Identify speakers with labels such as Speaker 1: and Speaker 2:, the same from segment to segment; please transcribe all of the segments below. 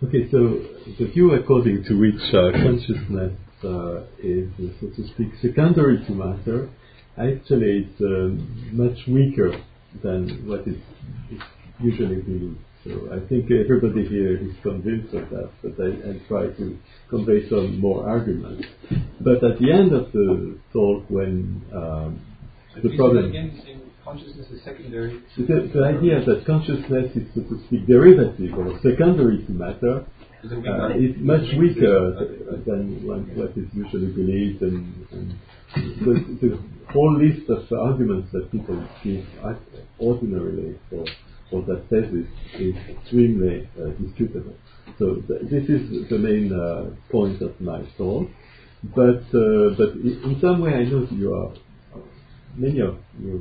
Speaker 1: Okay, so the view according to which consciousness is, so to speak, secondary to matter, actually it's much weaker than what is usually believed. So I think everybody here is convinced of that, but I'll try to convey some more arguments. But at the end of the talk, when the problem...
Speaker 2: Consciousness is secondary.
Speaker 1: The idea that consciousness is, so to speak, derivative or secondary to matter is much weaker than what is usually believed, and the whole list of arguments that people give ordinarily for that thesis is extremely disputable. So this is the main point of my talk. But in some way, I know you are many of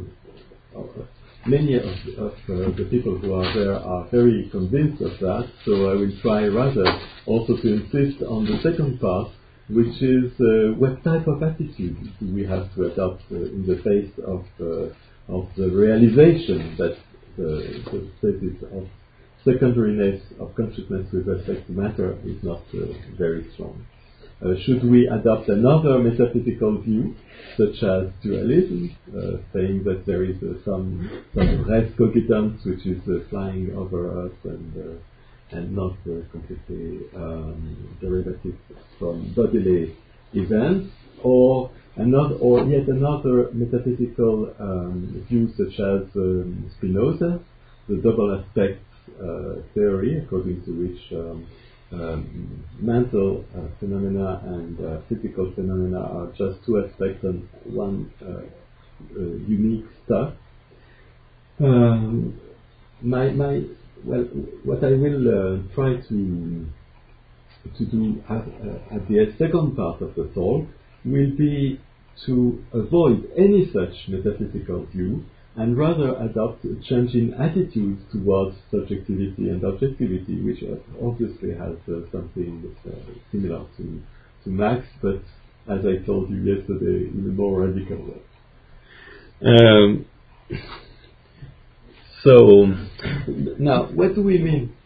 Speaker 1: the people who are there are very convinced of that, so I will try rather also to insist on the second part, which is what type of attitude do we have to adopt in the face of the realization that the status of secondariness of consciousness with respect to matter is not very strong. Should we adopt another metaphysical view, such as dualism, saying that there is some res cogitans which is flying over us and not completely derivative from bodily events, or yet another metaphysical view, such as Spinoza, the double aspect theory, according to which mental phenomena and physical phenomena are just two aspects of one unique stuff. What I will try to do at the second part of the talk will be to avoid any such metaphysical view and rather adopt a changing attitude towards subjectivity and objectivity, which obviously has something similar to Max, but as I told you yesterday, in a more radical way. So, now, what do we mean?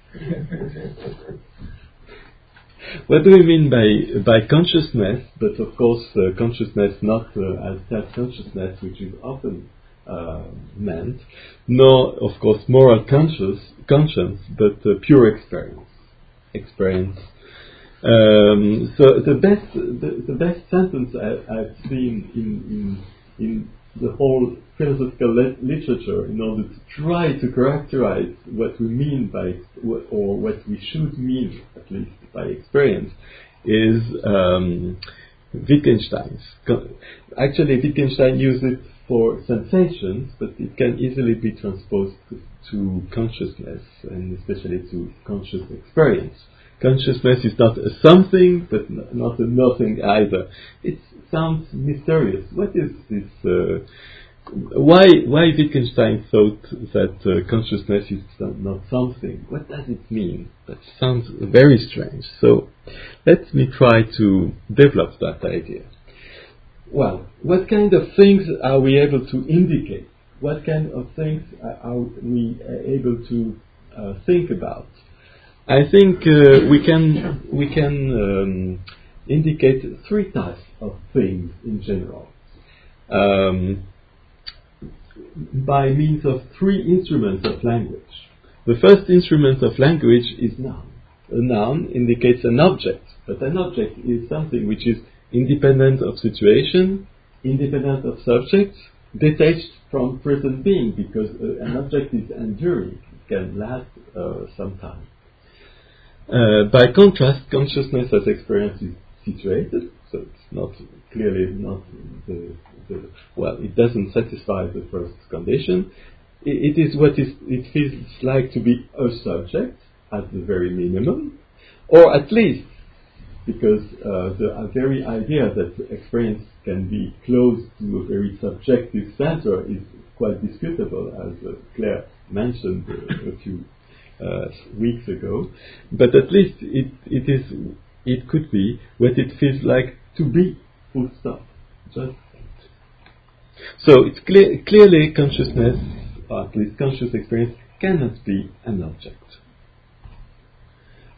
Speaker 1: What do we mean by consciousness? But of course, consciousness not as self-consciousness, which is often meant, nor of course moral conscience, but pure experience. So the best sentence I've seen in the whole philosophical literature, in order to try to characterize what we mean by, or what we should mean at least by experience, is Wittgenstein's. Actually, Wittgenstein used it for sensations, but it can easily be transposed to consciousness, and especially to conscious experience. Consciousness is not a something, but not a nothing either. It sounds mysterious. What is this? Why Wittgenstein thought that consciousness is not something? What does it mean? That sounds very strange. So let me try to develop that idea. Well, what kind of things are we able to indicate? What kind of things are we able to think about? I think we can indicate three types of things in general, by means of three instruments of language. The first instrument of language is noun. A noun indicates an object, but an object is something which is independent of situation, independent of subject, detached from present being, because an object is enduring, it can last some time. By contrast, consciousness as experience is situated, so it's not clearly not it doesn't satisfy the first condition. It is what it feels like to be a subject at the very minimum, or at least, because the very idea that experience can be close to a very subjective center is quite disputable, as Claire mentioned a few weeks ago. But at least it could be what it feels like to be, full stop. Just so it's clearly consciousness, or at least conscious experience, cannot be an object.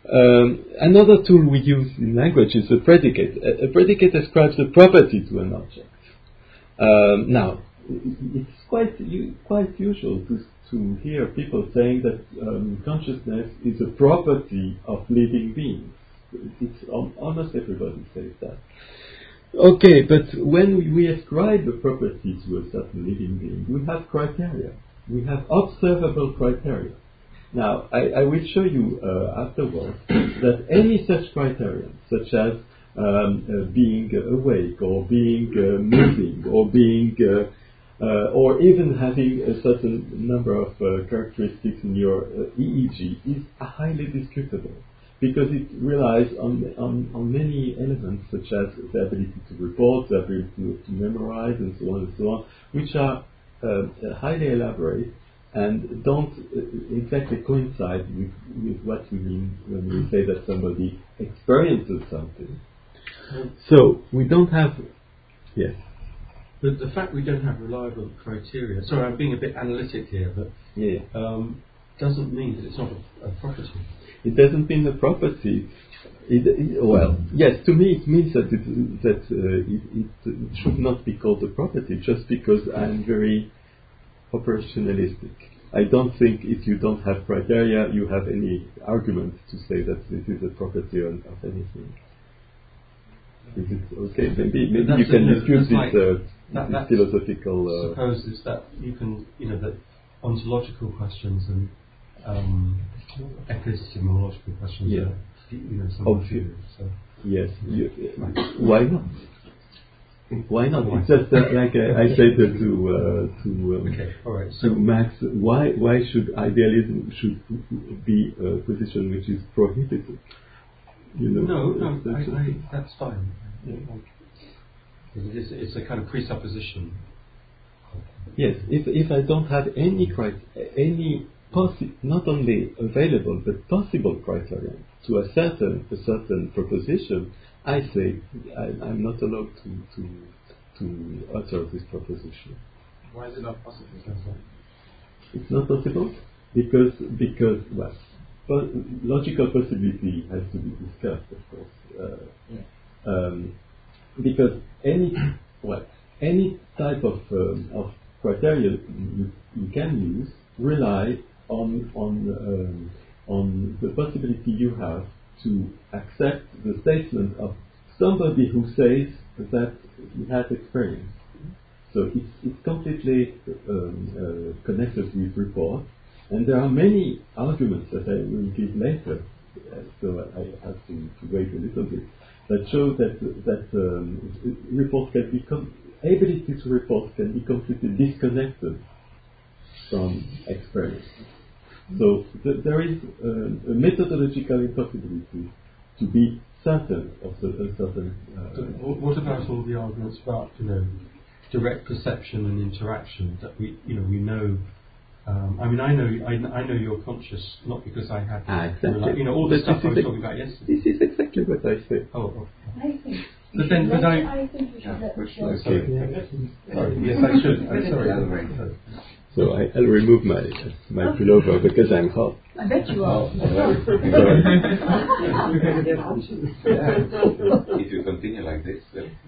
Speaker 1: Another tool we use in language is a predicate. A predicate ascribes a property to an object. Now, it's quite usual to hear people saying that consciousness is a property of living beings. Almost everybody says that. Okay, but when we ascribe a property to a certain living being, we have criteria. We have observable criteria. Now, I will show you afterwards that any such criterion, such as being awake, or being moving, or being, or even having a certain number of characteristics in your EEG, is highly disputable, because it relies on many elements, such as the ability to report, the ability to memorize, and so on, which are highly elaborate and don't exactly coincide with what we mean when we say that somebody experiences something. So we don't have, yes.
Speaker 3: But the fact we don't have reliable criteria, sorry, I'm being a bit analytic here, but doesn't mean that it's not a property.
Speaker 1: It doesn't mean a property. Well, yes, to me it means that it should not be called a property, just because I'm very operationalistic. I don't think if you don't have criteria, you have any argument to say that this is a property of anything. Is it okay? Maybe you can dispute this philosophical.
Speaker 3: Supposes that you can, that ontological questions and epistemological questions are, somewhat serious. So.
Speaker 1: Yes. Why not? Why not? It's just like I said to Max. Why should idealism be a position which is prohibited?
Speaker 3: No, that's fine. Yeah. It's a kind of presupposition.
Speaker 1: Yes, if I don't have any not only available but possible criterion to a certain proposition, I say I'm not allowed to utter this proposition.
Speaker 2: Why is it not possible?
Speaker 1: It's not possible because logical possibility has to be discussed, of course. Because any type of criteria you can use rely on the possibility you have to accept the statement of somebody who says that he has experience. So it's completely connected with report, and there are many arguments that I will give later, so I have to wait a little bit, that show that report can be ability to report can be completely disconnected from experience. So there is a methodological impossibility to be certain of a certain.
Speaker 3: What about all the arguments about direct perception and interaction that we know? I know you're conscious not because I have
Speaker 1: exactly.
Speaker 3: all the stuff I was talking about yesterday.
Speaker 1: This is exactly what I said.
Speaker 3: Oh.
Speaker 4: I think.
Speaker 3: I
Speaker 4: think you should let the show.
Speaker 3: Sorry. Yes, I should. I'm sorry.
Speaker 1: So I'll remove my pullover because I'm hot.
Speaker 4: I bet you are.
Speaker 5: If you continue like this,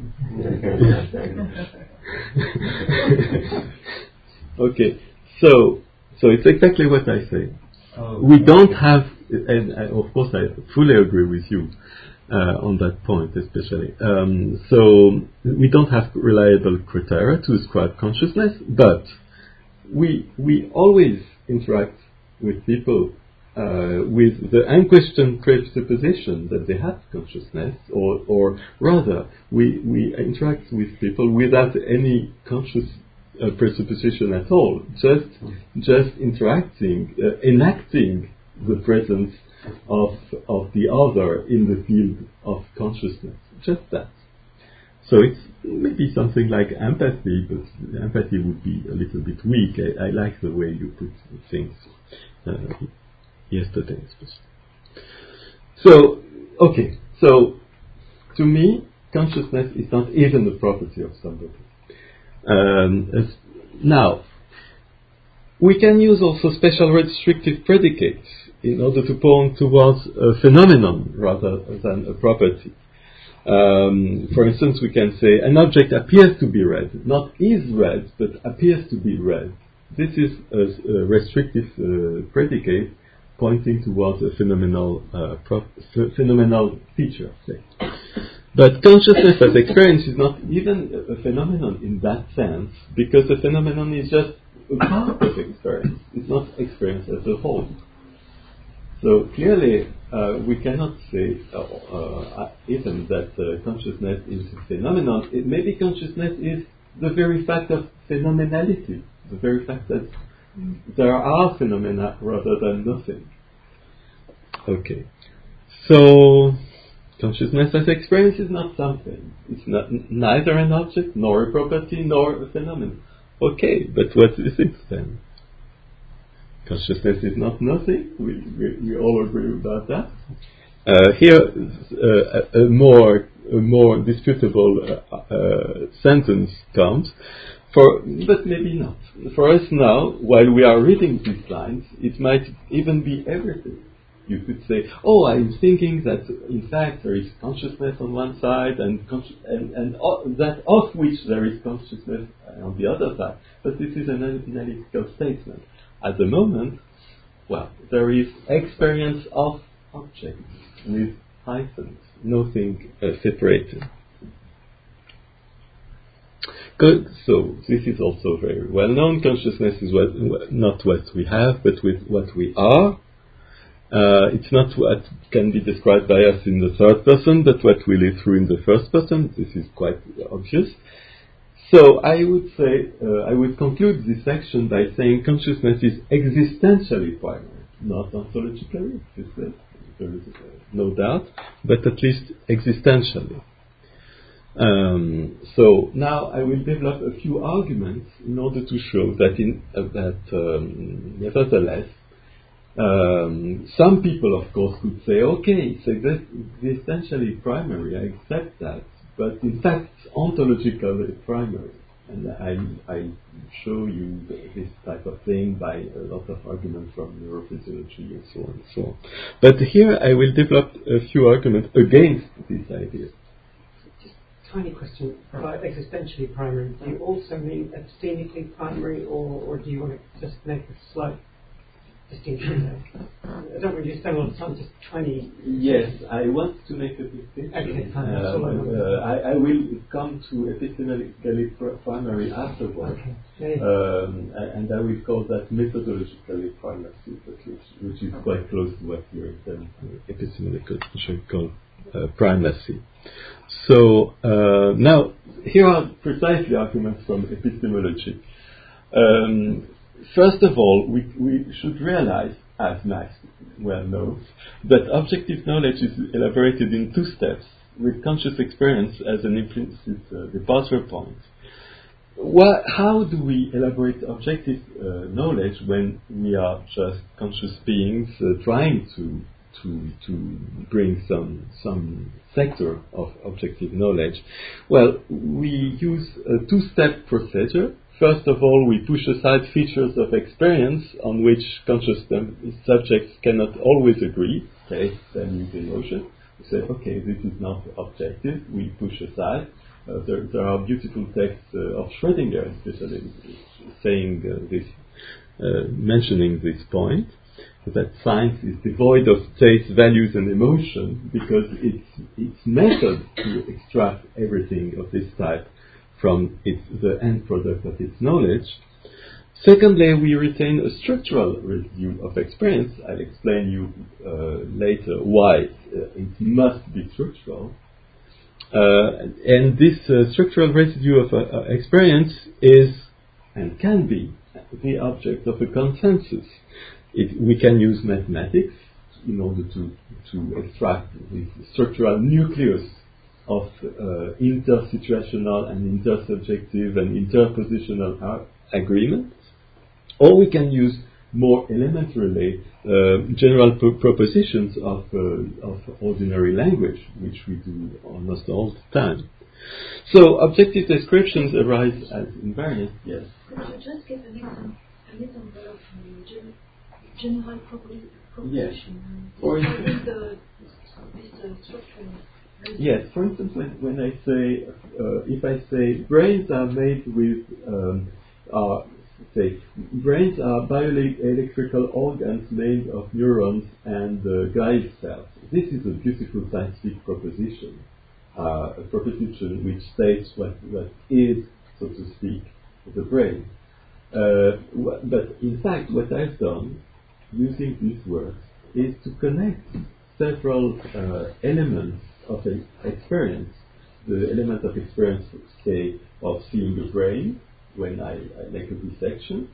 Speaker 1: Okay, so it's exactly what I say. We don't have, and of course I fully agree with you on that point, especially. So we don't have reliable criteria to ascribe consciousness, but we always interact with people with the unquestioned presupposition that they have consciousness, or rather, we interact with people without any conscious presupposition at all, just interacting, enacting the presence of the other in the field of consciousness, just that. So it's maybe something like empathy, but empathy would be a little bit weak. I like the way you put things yesterday, especially. So to me, consciousness is not even the property of somebody. Now, we can use also special restrictive predicates in order to point towards a phenomenon rather than a property. For instance, we can say an object appears to be red, not is red, but appears to be red. This is a restrictive predicate pointing towards a phenomenal feature. Say. But consciousness as experience is not even a phenomenon in that sense, because a phenomenon is just a part of experience. It's not experience as a whole. So clearly, we cannot say even that consciousness is a phenomenon. Maybe consciousness is the very fact of phenomenality, the very fact that there are phenomena rather than nothing. Okay. So, consciousness as experience is not something. It's not neither an object, nor a property, nor a phenomenon. Okay, but what is it then? Consciousness is not nothing. We all agree about that. Here, a more disputable sentence comes, but maybe not. For us now, while we are reading these lines, it might even be everything. You could say, "Oh, I'm thinking that in fact there is consciousness on one side and that of which there is consciousness on the other side." But this is an analytical statement. At the moment, well, there is experience of objects with hyphens, nothing separated. Good. So this is also very well known. Consciousness is not what we have, but with what we are. It's not what can be described by us in the third person, but what we live through in the first person. This is quite obvious. So I would say, I would conclude this section by saying consciousness is existentially primary, not ontologically, there is no doubt, but at least existentially. So now I will develop a few arguments in order to show that nevertheless, some people, of course, could say, okay, it's existentially primary, I accept that, but in fact, it's ontologically primary. And I show you this type of thing by a lot of arguments from neurophysiology and so on and so on. But here I will develop a few arguments against this idea.
Speaker 6: Just a tiny question. By existentially primary, do you also mean epistemically primary, or do you want to just make a slight distinction there? I don't really spend a lot of time just trying to...
Speaker 1: Yes, I want to make a distinction.
Speaker 6: Okay, fine.
Speaker 1: I will come to epistemically primary afterwards,
Speaker 6: okay.
Speaker 1: And I will call that methodologically primacy, which is quite close to what you're saying, epistemological, which I call primacy. So now, here are precisely arguments from epistemology. First of all, we should realize, as Max well knows, that objective knowledge is elaborated in two steps, with conscious experience as an implicit departure point. How do we elaborate objective knowledge when we are just conscious beings trying to bring some sector of objective knowledge? Well, we use a two-step procedure. First of all, we push aside features of experience on which conscious subjects cannot always agree, taste, values, emotion. We say, okay, this is not objective. We push aside. There are beautiful texts of Schrödinger, especially, saying mentioning this point, that science is devoid of taste, values, and emotion because its method to extract everything of this type from the end product of its knowledge. Secondly, we retain a structural residue of experience. I'll explain you later why it must be structural. And this structural residue of experience is and can be the object of a consensus. We can use mathematics in order to extract the structural nucleus of intersituational and intersubjective and interpositional agreements, or we can use more elementarily general propositions of ordinary language, which we do almost all the time. So objective descriptions arise as invariant. Yes.
Speaker 4: Could you just give an example of general proposition.
Speaker 1: For
Speaker 4: Is
Speaker 1: instance,
Speaker 4: the structure?
Speaker 1: yes, for instance, when I say, if I say brains are made with, say, brains are bioelectrical organs made of neurons and glial cells. This is a beautiful scientific proposition, a proposition which states what is, so to speak, the brain. But in fact, what I've done using these words is to connect several elements of experience. The element of experience, say, of seeing the brain when I make a dissection,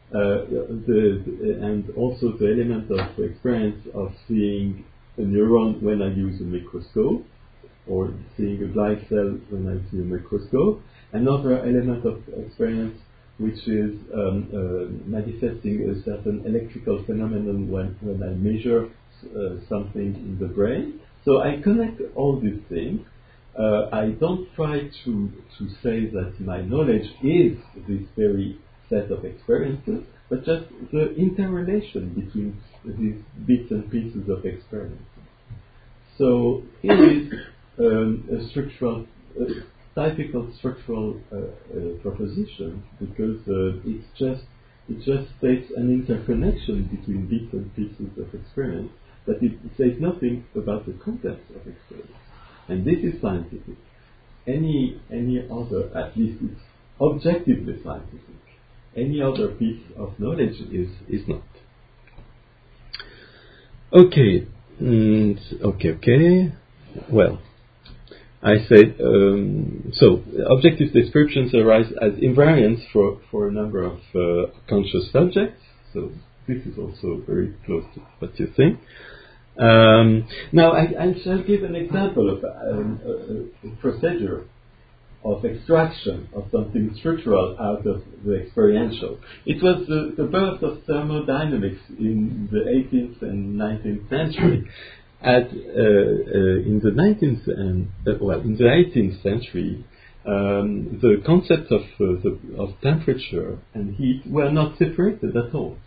Speaker 1: and also the element of experience of seeing a neuron when I use a microscope, or seeing a glial cell when I see a microscope. Another element of experience which is manifesting a certain electrical phenomenon when I measure something in the brain. So I connect all these things. I don't try to say that my knowledge is this very set of experiences, but just the interrelation between these bits and pieces of experience. So here is a structural, typical structural proposition, because it just states an interconnection between bits and pieces of experience, but it says nothing about the context of experience. And this is scientific. Any other, at least it's objectively scientific. Any other piece of knowledge is not. Okay. Okay. Well, I said, so objective descriptions arise as invariants for a number of conscious subjects. So this is also very close to what you think. Now I shall give an example of a procedure of extraction of something structural out of the experiential. It was the birth of thermodynamics in the 18th and 19th century. In the 18th century, the concepts of temperature and heat were not separated at all.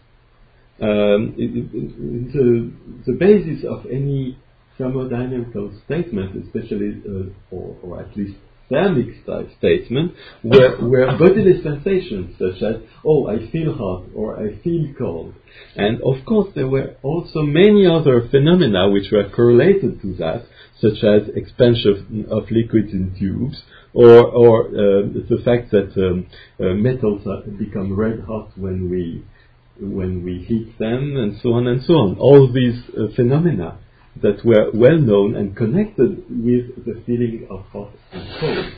Speaker 1: The basis of any thermodynamical statement, especially or at least thermic type statement, were bodily sensations such as, oh, I feel hot or I feel cold. And of course there were also many other phenomena which were correlated to that, such as expansion of liquids in tubes, or the fact that metals become red hot when we heat them, and so on and so on. All these phenomena that were well known and connected with the feeling of hot and cold.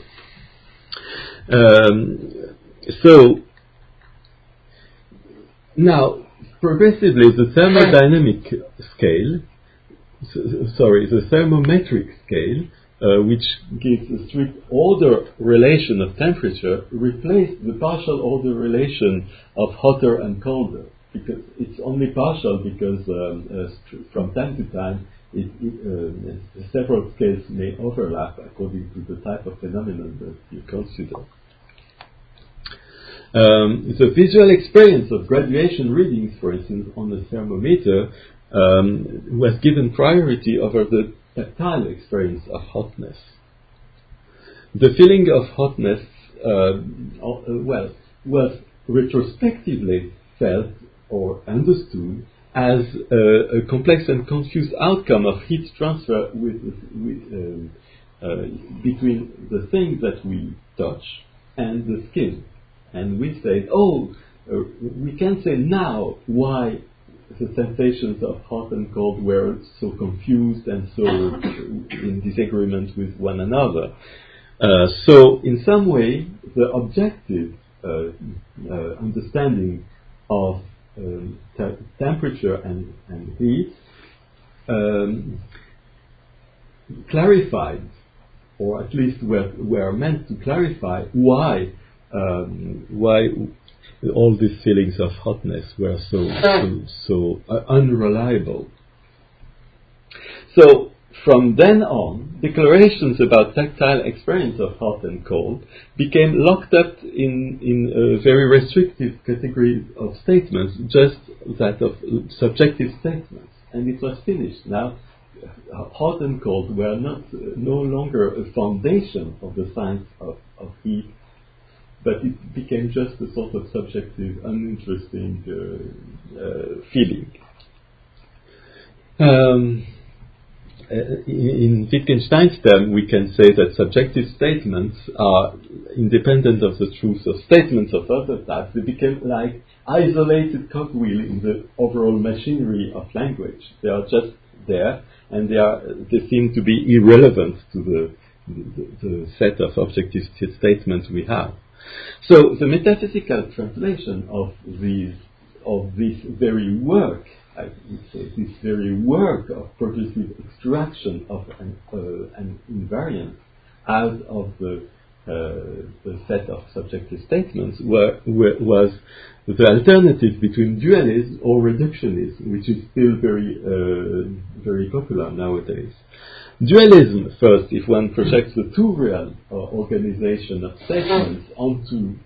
Speaker 1: So now, progressively, the thermodynamic scale, the thermometric scale, which gives a strict order relation of temperature, replaced the partial order relation of hotter and colder. Because it's only partial, because from time to time several scales may overlap according to the type of phenomenon that you consider. The visual experience of graduation readings, for instance, on the thermometer, was given priority over the tactile experience of hotness. The feeling of hotness, was retrospectively felt or understood as a complex and confused outcome of heat transfer between the thing that we touch and the skin. And we say, we can say now why the sensations of hot and cold were so confused and so in disagreement with one another. So in some way, the objective understanding of temperature and heat clarified, or at least were meant to clarify why all these feelings of hotness were so unreliable. So from then on, declarations about tactile experience of hot and cold became locked up in a very restrictive category of statements, just that of subjective statements. and it was finished. Now, hot and cold were no longer a foundation of the science of heat, but it became just a sort of subjective, uninteresting feeling. In Wittgenstein's term, we can say that subjective statements are independent of the truth of statements of other types. They became like isolated cogwheel in the overall machinery of language. They are just there, and they seem to be irrelevant to the set of objective statements we have. So the metaphysical translation of this very work, I would say, this very work of progressive extraction of an invariance out of the set of subjective statements was the alternative between dualism or reductionism, which is still very popular nowadays. Dualism, first, if one projects the two-realm organization of statements onto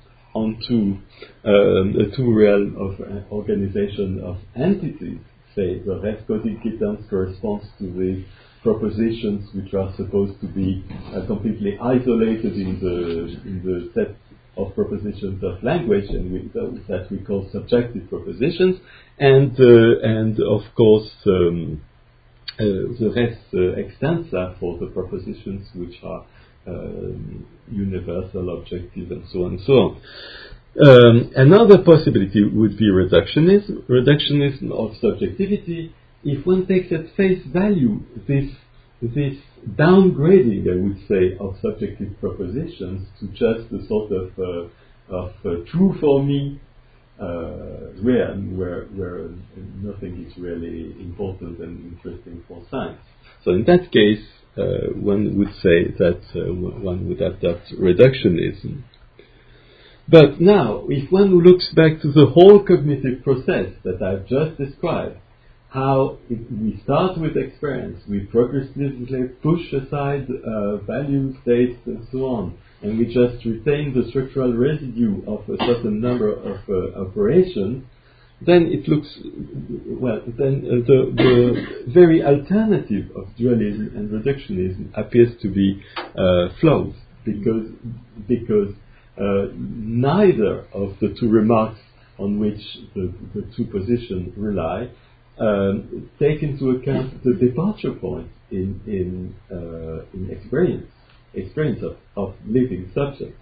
Speaker 1: a two-realm of organization of entities, say the res cogitans corresponds to the propositions which are supposed to be completely isolated in the set of propositions of language, and that we call subjective propositions, and of course the res extensa for the propositions which are universal, objective, and so on and so on. Another possibility would be reductionism of subjectivity. If one takes at face value this downgrading, I would say, of subjective propositions to just a sort of true for me realm where nothing is really important and interesting for science. So in that case, one would say that one would adopt reductionism. But now, if one looks back to the whole cognitive process that I've just described, how we start with experience, we progressively push aside value, states, and so on, and we just retain the structural residue of a certain number of operations, then it looks, well, then the very alternative of dualism and reductionism appears to be flawed, because neither of the two remarks on which the two positions rely take into account the departure point in experience of living subjects.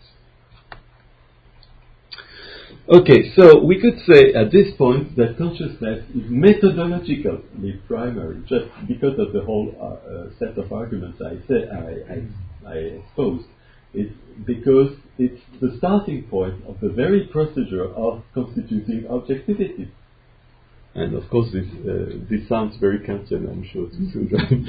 Speaker 1: Okay, so we could say at this point that consciousness is methodologically primary, just because of the whole set of arguments I exposed. It's because it's the starting point of the very procedure of constituting objectivity. And of course, this sounds very Kantian, I'm sure, to Susan.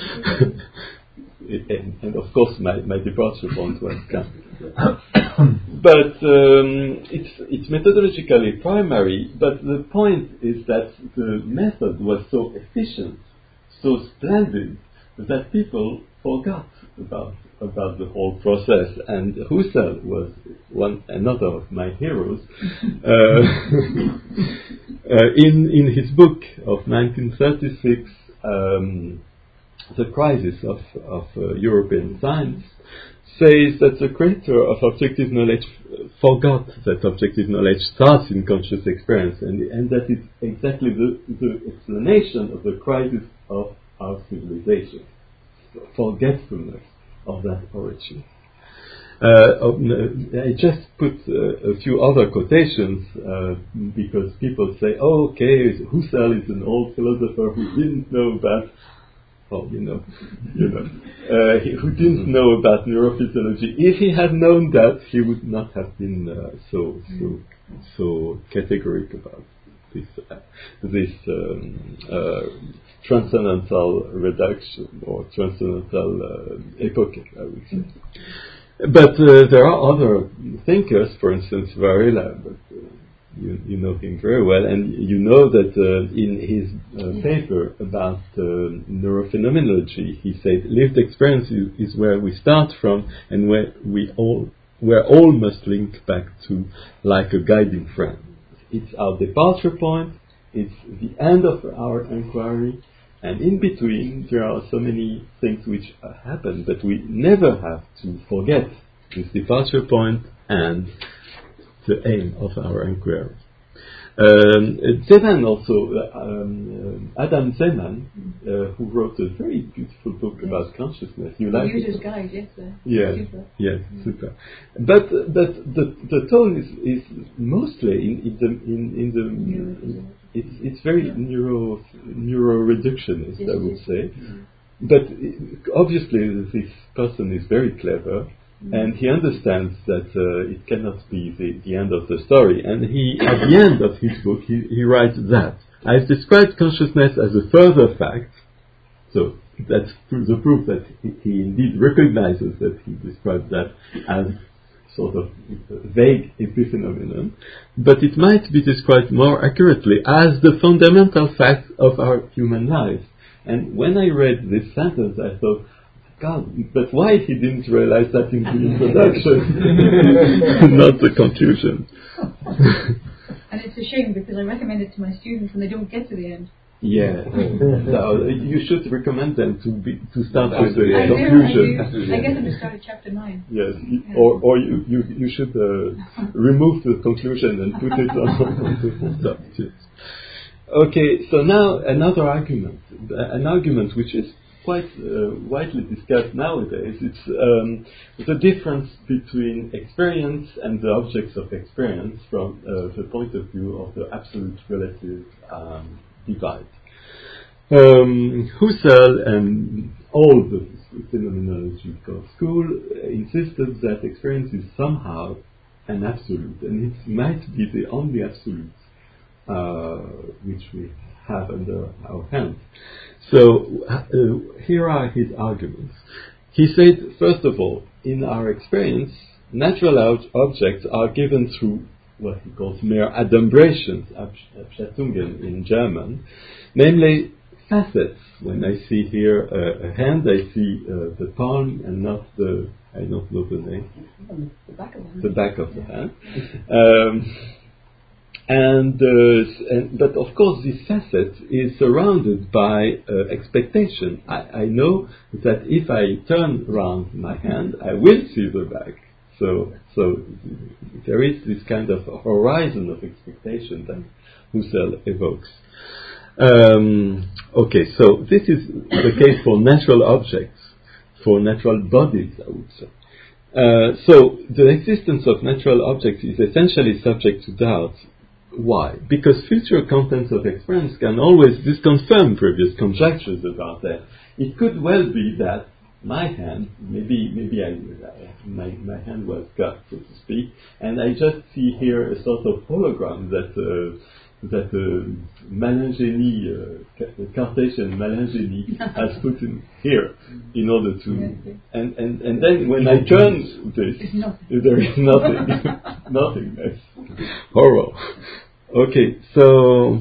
Speaker 1: and of course, my departure point was Kant. But it's methodologically primary. But the point is that the method was so efficient, so splendid, that people forgot about the whole process. And Husserl was another of my heroes. In his book of 1936, The Crisis of European Science, says that the creator of objective knowledge forgot that objective knowledge starts in conscious experience, and that is exactly the explanation of the crisis of our civilization. Forgetfulness of that origin. I just put a few other quotations because people say, "Oh, okay, Husserl is an old philosopher who didn't know about, who didn't know about neurophysiology. If he had known that, he would not have been so categoric about this transcendental reduction or transcendental epoche, I would say." But there are other thinkers, for instance, Varela, but you know him very well, and you know that in his paper about neurophenomenology, he said lived experience is where we start from, and where all must link back to, like a guiding friend. It's our departure point, it's the end of our inquiry, And in between, there are so many things which happen, but we never have to forget this departure point and the aim of our inquiry. Zeman also, Adam Zeman, who wrote a very beautiful book about consciousness. You like it?
Speaker 4: User's Guide, yes.
Speaker 1: Yes,
Speaker 4: Super.
Speaker 1: yes, super. But the tone is mostly in the it's very neuro reductionist,
Speaker 4: Yes,
Speaker 1: I would
Speaker 4: yes.
Speaker 1: say. But obviously, this person is very clever. And he understands that it cannot be the end of the story. And he, at the end of his book, he writes that I've described consciousness as a further fact. So that's the proof that he indeed recognizes that he described that as sort of vague epiphenomenon. But it might be described more accurately as the fundamental fact of our human life. And when I read this sentence, I thought, God, but why he didn't realize that in the introduction, not the conclusion?
Speaker 4: And it's a shame because I recommend it to my students and they don't get to the end.
Speaker 1: Yeah, so you should recommend them to start with the
Speaker 4: I
Speaker 1: conclusion.
Speaker 4: do. I get them to start at chapter 9.
Speaker 1: Yes, or you should remove the conclusion and put it on the top. Yes. Okay, so now another argument, an argument which is quite widely discussed nowadays. It's the difference between experience and the objects of experience from the point of view of the absolute relative divide. Husserl and all the phenomenological school insisted that experience is somehow an absolute, and it might be the only absolute which we have under our hands. So here are his arguments. He said, first of all, in our experience, natural objects are given through what he calls mere adumbrations, Abschattungen in German, namely facets. When I see here a hand, I see the palm and not the, I don't know the name,
Speaker 4: The back of them.
Speaker 1: the back of the hand. But of course, this facet is surrounded by expectation. I know that if I turn around my hand, I will see the back. So there is this kind of horizon of expectation that Husserl evokes. Okay, so this is the case for natural objects, for natural bodies, I would say. So the existence of natural objects is essentially subject to doubt. Why? Because future contents of experience can always disconfirm previous conjectures about that. It could well be that my hand, maybe my hand was cut, so to speak, and I just see here a sort of hologram that Malingeni, Cartesian Malingeni has put in here in order to, and then when I turn this, there is nothing, nothing. That's horror. Okay, so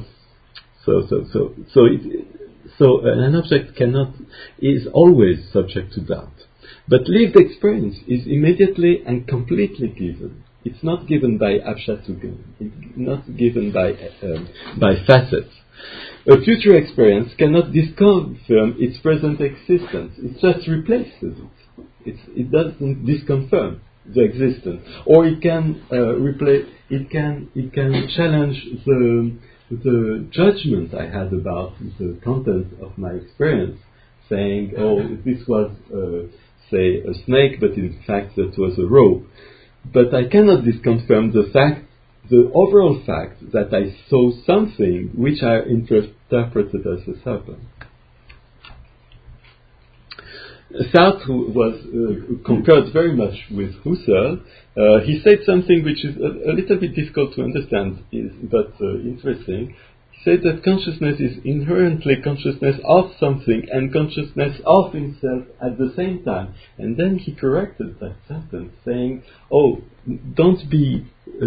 Speaker 1: an object is always subject to doubt. But lived experience is immediately and completely given. It's not given by Abschattungen. It's not given by facets. A future experience cannot disconfirm its present existence. It just replaces it. It doesn't disconfirm the existence, or it can replace. It can challenge the judgment I had about the content of my experience, saying, "Oh, this was say a snake, but in fact that was a rope." But I cannot disconfirm the overall fact that I saw something which I interpreted as a serpent. Sartre concurred very much with Husserl. He said something which is a little bit difficult to understand, but interesting. He said that consciousness is inherently consciousness of something and consciousness of himself at the same time. And then he corrected that sentence, saying, "Oh, don't be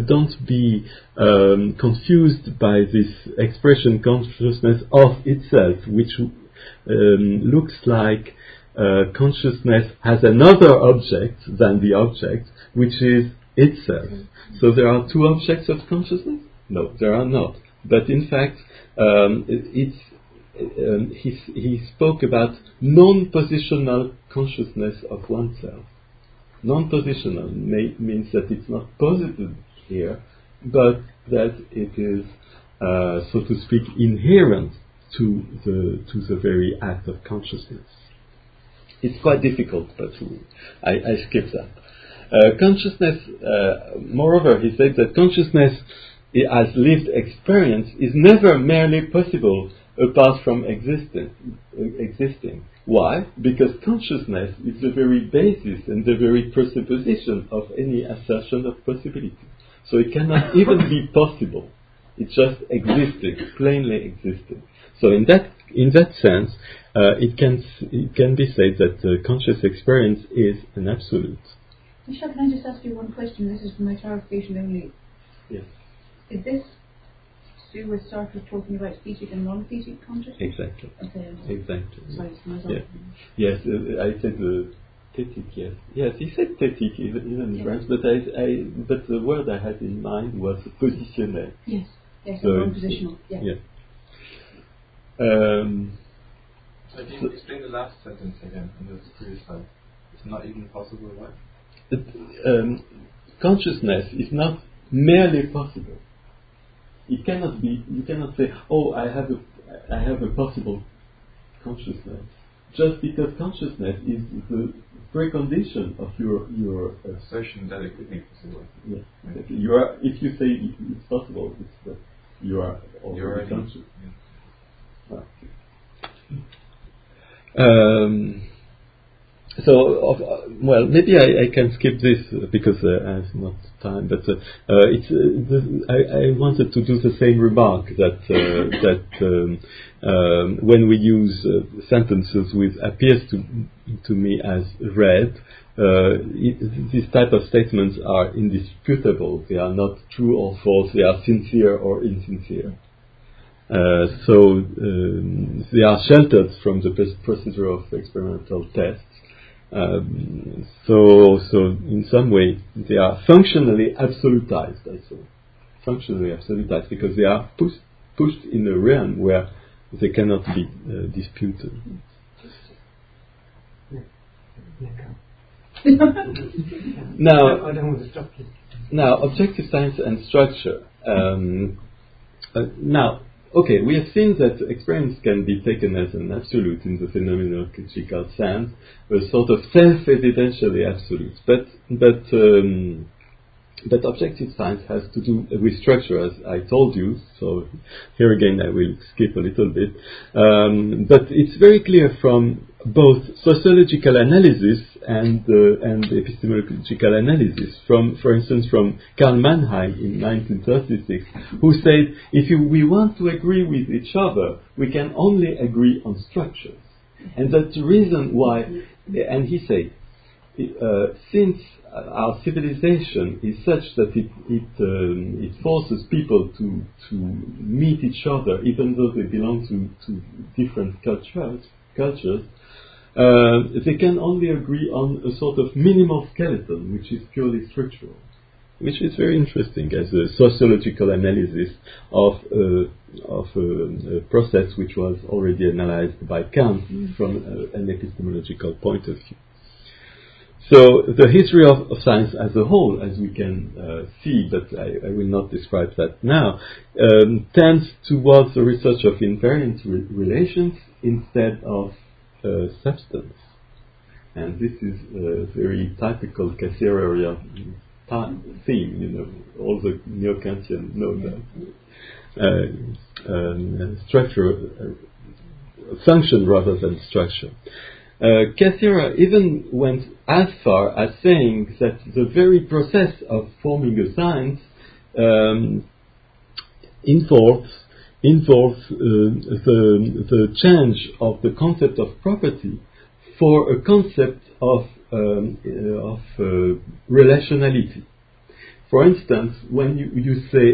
Speaker 1: confused by this expression, consciousness of itself, which looks like consciousness has another object than the object, which is itself. So there are two objects of consciousness? No, there are not. But in fact, he spoke about non-positional consciousness of oneself. Non-positional means that it's not posited here, but that it is, so to speak, inherent to the very act of consciousness. It's quite difficult, but I skip that. Consciousness, moreover, he said that consciousness as lived experience is never merely possible apart from existing. Why? Because consciousness is the very basis and the very presupposition of any assertion of possibility. So it cannot even be possible. It's just existing, plainly existing. So in that sense, it can be said that conscious experience is an absolute.
Speaker 4: Michel, can I just ask you one question? This is for my clarification only.
Speaker 1: Yes.
Speaker 4: Is this to do with Sartre talking about thetic and non-thetic consciousness?
Speaker 1: Exactly.
Speaker 4: Okay.
Speaker 1: Exactly.
Speaker 4: Sorry, it's my
Speaker 1: Yes. Yes, I said thetic. Yes. Yes, he said thetic even in French, but but the word I had in mind was positionnel.
Speaker 4: Yes. Yes.
Speaker 1: So
Speaker 4: Non-positional. Yeah.
Speaker 1: Yeah.
Speaker 2: So can you explain the last sentence again on the previous slide? It's not even possible, what?
Speaker 1: Consciousness is not merely possible. It cannot be. You cannot say, "Oh, I have a possible consciousness," just because consciousness is the precondition of your
Speaker 2: Assertion that it could be possible.
Speaker 1: Yes, exactly. You are. If you say it's possible, it's that you are already conscious.
Speaker 2: Yeah.
Speaker 1: Well, maybe I can skip this because I have not time. But I wanted to do the same remark that when we use sentences which appears to me as read, these type of statements are indisputable. They are not true or false. They are sincere or insincere. So they are sheltered from the procedure of experimental tests. So in some way they are functionally absolutized. I say functionally absolutized because they are pushed in a realm where they cannot be disputed. Now,
Speaker 6: I don't want to stop you.
Speaker 1: Now, objective science and structure. Now, okay, we have seen that experience can be taken as an absolute in the phenomenological sense, a sort of self-evidentially absolute. But objective science has to do with structure, as I told you. So here again, I will skip a little bit. But it's very clear from both sociological analysis and epistemological analysis. For instance, from Karl Mannheim in 1936, who said, we want to agree with each other, we can only agree on structures. And that's the reason why. And he said, since our civilization is such that it forces people to meet each other, even though they belong to different cultures, they can only agree on a sort of minimal skeleton, which is purely structural, which is very interesting as a sociological analysis of a process which was already analyzed by Kant from an epistemological point of view. So the history of science as a whole, as we can see, but I will not describe that now, tends towards the research of invariant relations instead of substance. And this is a very typical Cassirer theme, all the neo-Kantians know that. Structure, function rather than structure. Cassirer even went as far as saying that the very process of forming a science involves the change of the concept of property for a concept of relationality. For instance, when you say,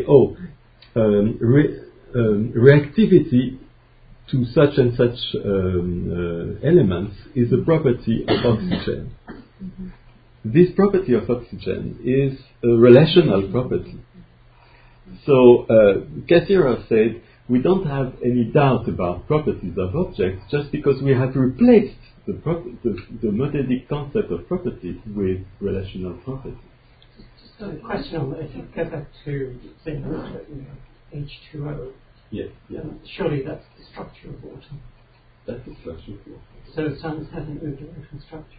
Speaker 1: reactivity to such and such elements is a property of oxygen. This property of oxygen is a relational property. So Cassirer said we don't have any doubt about properties of objects just because we have replaced the modelic concept of properties with relational properties.
Speaker 6: So the question on that, if you go back to, say, H2O,
Speaker 1: Yes, yeah.
Speaker 6: Surely that's the structure of water.
Speaker 1: That's the structure of water.
Speaker 6: So science hasn't moved away from structure.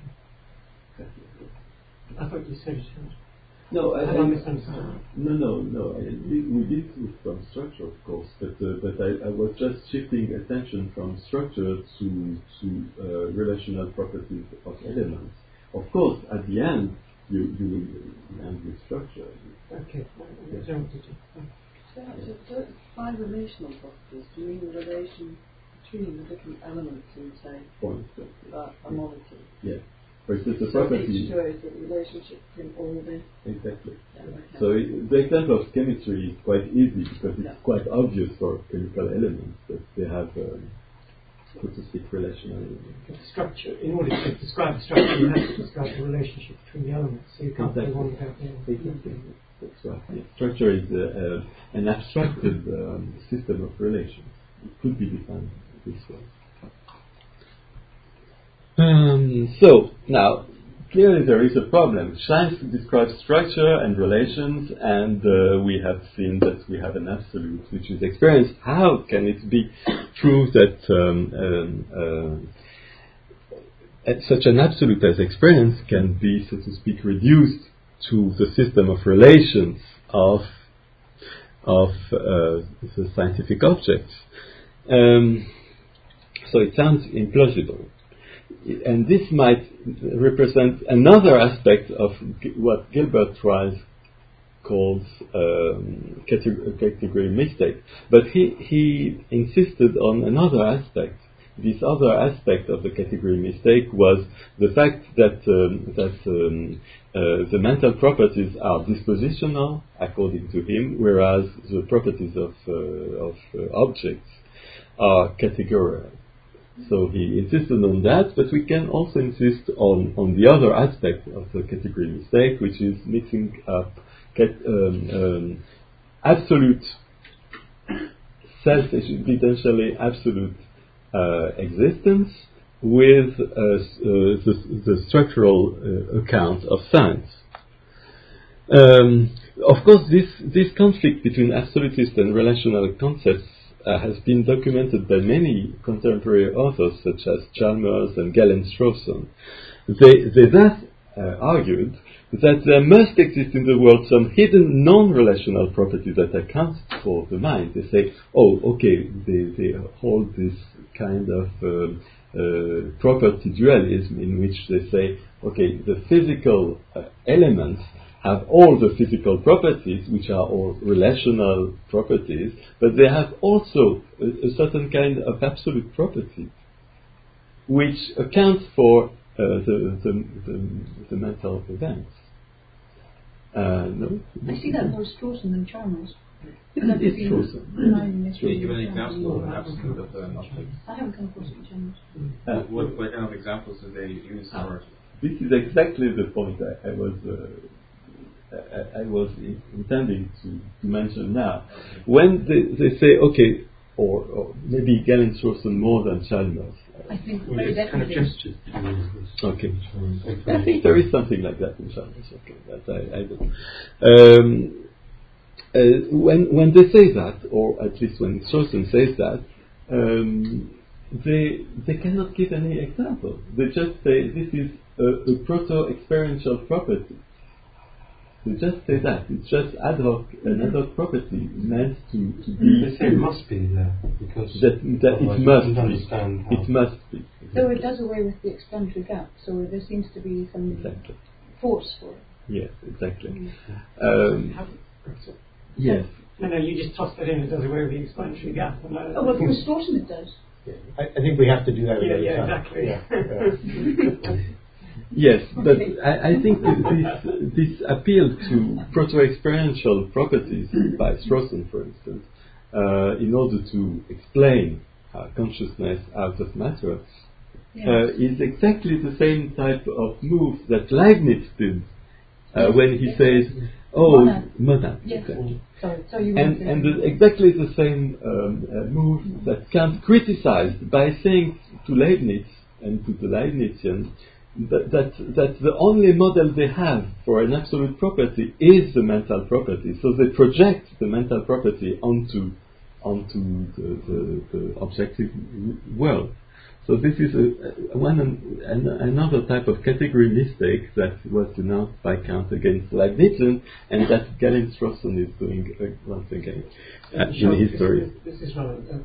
Speaker 6: I thought you said it had.
Speaker 1: No,
Speaker 6: Have I misunderstood?
Speaker 1: No. We did move from structure, of course, but I was just shifting attention from structure to relational properties of elements. Of course, at the end, you will end with structure.
Speaker 6: Okay, I jumped it.
Speaker 7: So by relational properties, do you mean the relation between the different elements in, say,
Speaker 1: For instance,
Speaker 7: a molecule?
Speaker 1: yes. For instance, the
Speaker 7: So
Speaker 1: property.
Speaker 7: H2O is the relationship between all the...
Speaker 1: Exactly.
Speaker 7: Yeah, okay.
Speaker 1: So the example of chemistry is quite easy because it's quite obvious for chemical elements that they have, so to speak, relational elements.
Speaker 6: The structure, in order to describe the structure, you have to describe the relationship between the elements, so you can't say one without the other.
Speaker 1: Exactly. That's right. Yeah. Structure is an abstracted system of relations. It could be defined this way. So now, clearly there is a problem. Science describes structure and relations, and we have seen that we have an absolute, which is experience. How can it be true that such an absolute as experience can be, so to speak, reduced to the system of relations of the scientific objects? So it sounds implausible. And this might represent another aspect of what Gilbert Ryle calls category mistake. But he insisted on another aspect. This other aspect of the category mistake was the fact that the mental properties are dispositional, according to him, whereas the properties of objects are categorical. So he insisted on that, but we can also insist on the other aspect of the category mistake, which is mixing up absolute self-evidentially absolute existence with the structural account of science. Of course, this conflict between absolutist and relational concepts has been documented by many contemporary authors such as Chalmers and Galen Strawson. They thus argued that there must exist in the world some hidden non-relational properties that account for the mind. They say, they hold this kind of property dualism in which they say, the physical elements have all the physical properties, which are all relational properties, but they have also a certain kind of absolute property, which accounts for the mental events. No?
Speaker 4: I see that more Strawson than Chalmers.
Speaker 1: It's Strawson.
Speaker 2: Can you give an example of an absolute of an object?
Speaker 4: I haven't come across it in Chalmers.
Speaker 2: What kind of examples do they use for?
Speaker 1: This is exactly the point I was intending to mention now. When they say, or maybe Galen Strawson more than Chalmers.
Speaker 4: I think
Speaker 3: Well,
Speaker 4: very
Speaker 3: it's kind of
Speaker 4: definitely.
Speaker 3: gestures between this.
Speaker 1: Okay. I think there is something like that in Chalmers. Okay, but I don't. When they say that, or at least when Strawson says that, they cannot give any example. They just say this is a proto-experiential property. They just say that. It's just ad hoc, an ad hoc property meant to be.
Speaker 3: They say it must be there because
Speaker 1: that it must be.
Speaker 3: Understand how
Speaker 1: It must be.
Speaker 4: So it does away with the explanatory gap. So there seems to be some
Speaker 1: Exactly.
Speaker 4: force for it.
Speaker 1: Yes, exactly. Yes.
Speaker 6: No, you just tossed it in. It does away with the explanatory gap.
Speaker 4: Oh, well, for Strawson it does.
Speaker 8: I think we have to do that.
Speaker 6: Yeah,
Speaker 8: another time.
Speaker 6: exactly.
Speaker 1: Yes, but I think this appeal to proto-experiential properties by Strawson, for instance, in order to explain consciousness out of matter, is exactly the same type of move that Leibniz did when he says, "Oh, monad."
Speaker 4: Yes.
Speaker 1: Exactly.
Speaker 4: So you
Speaker 1: And exactly the same move that Kant criticized by saying to Leibniz and to the Leibnizian that the only model they have for an absolute property is the mental property. So they project the mental property onto the objective world. So this is another type of category mistake that was denounced by Kant against Leibnizian, and that Galen Strawson is doing once again in history.
Speaker 6: This is relevant.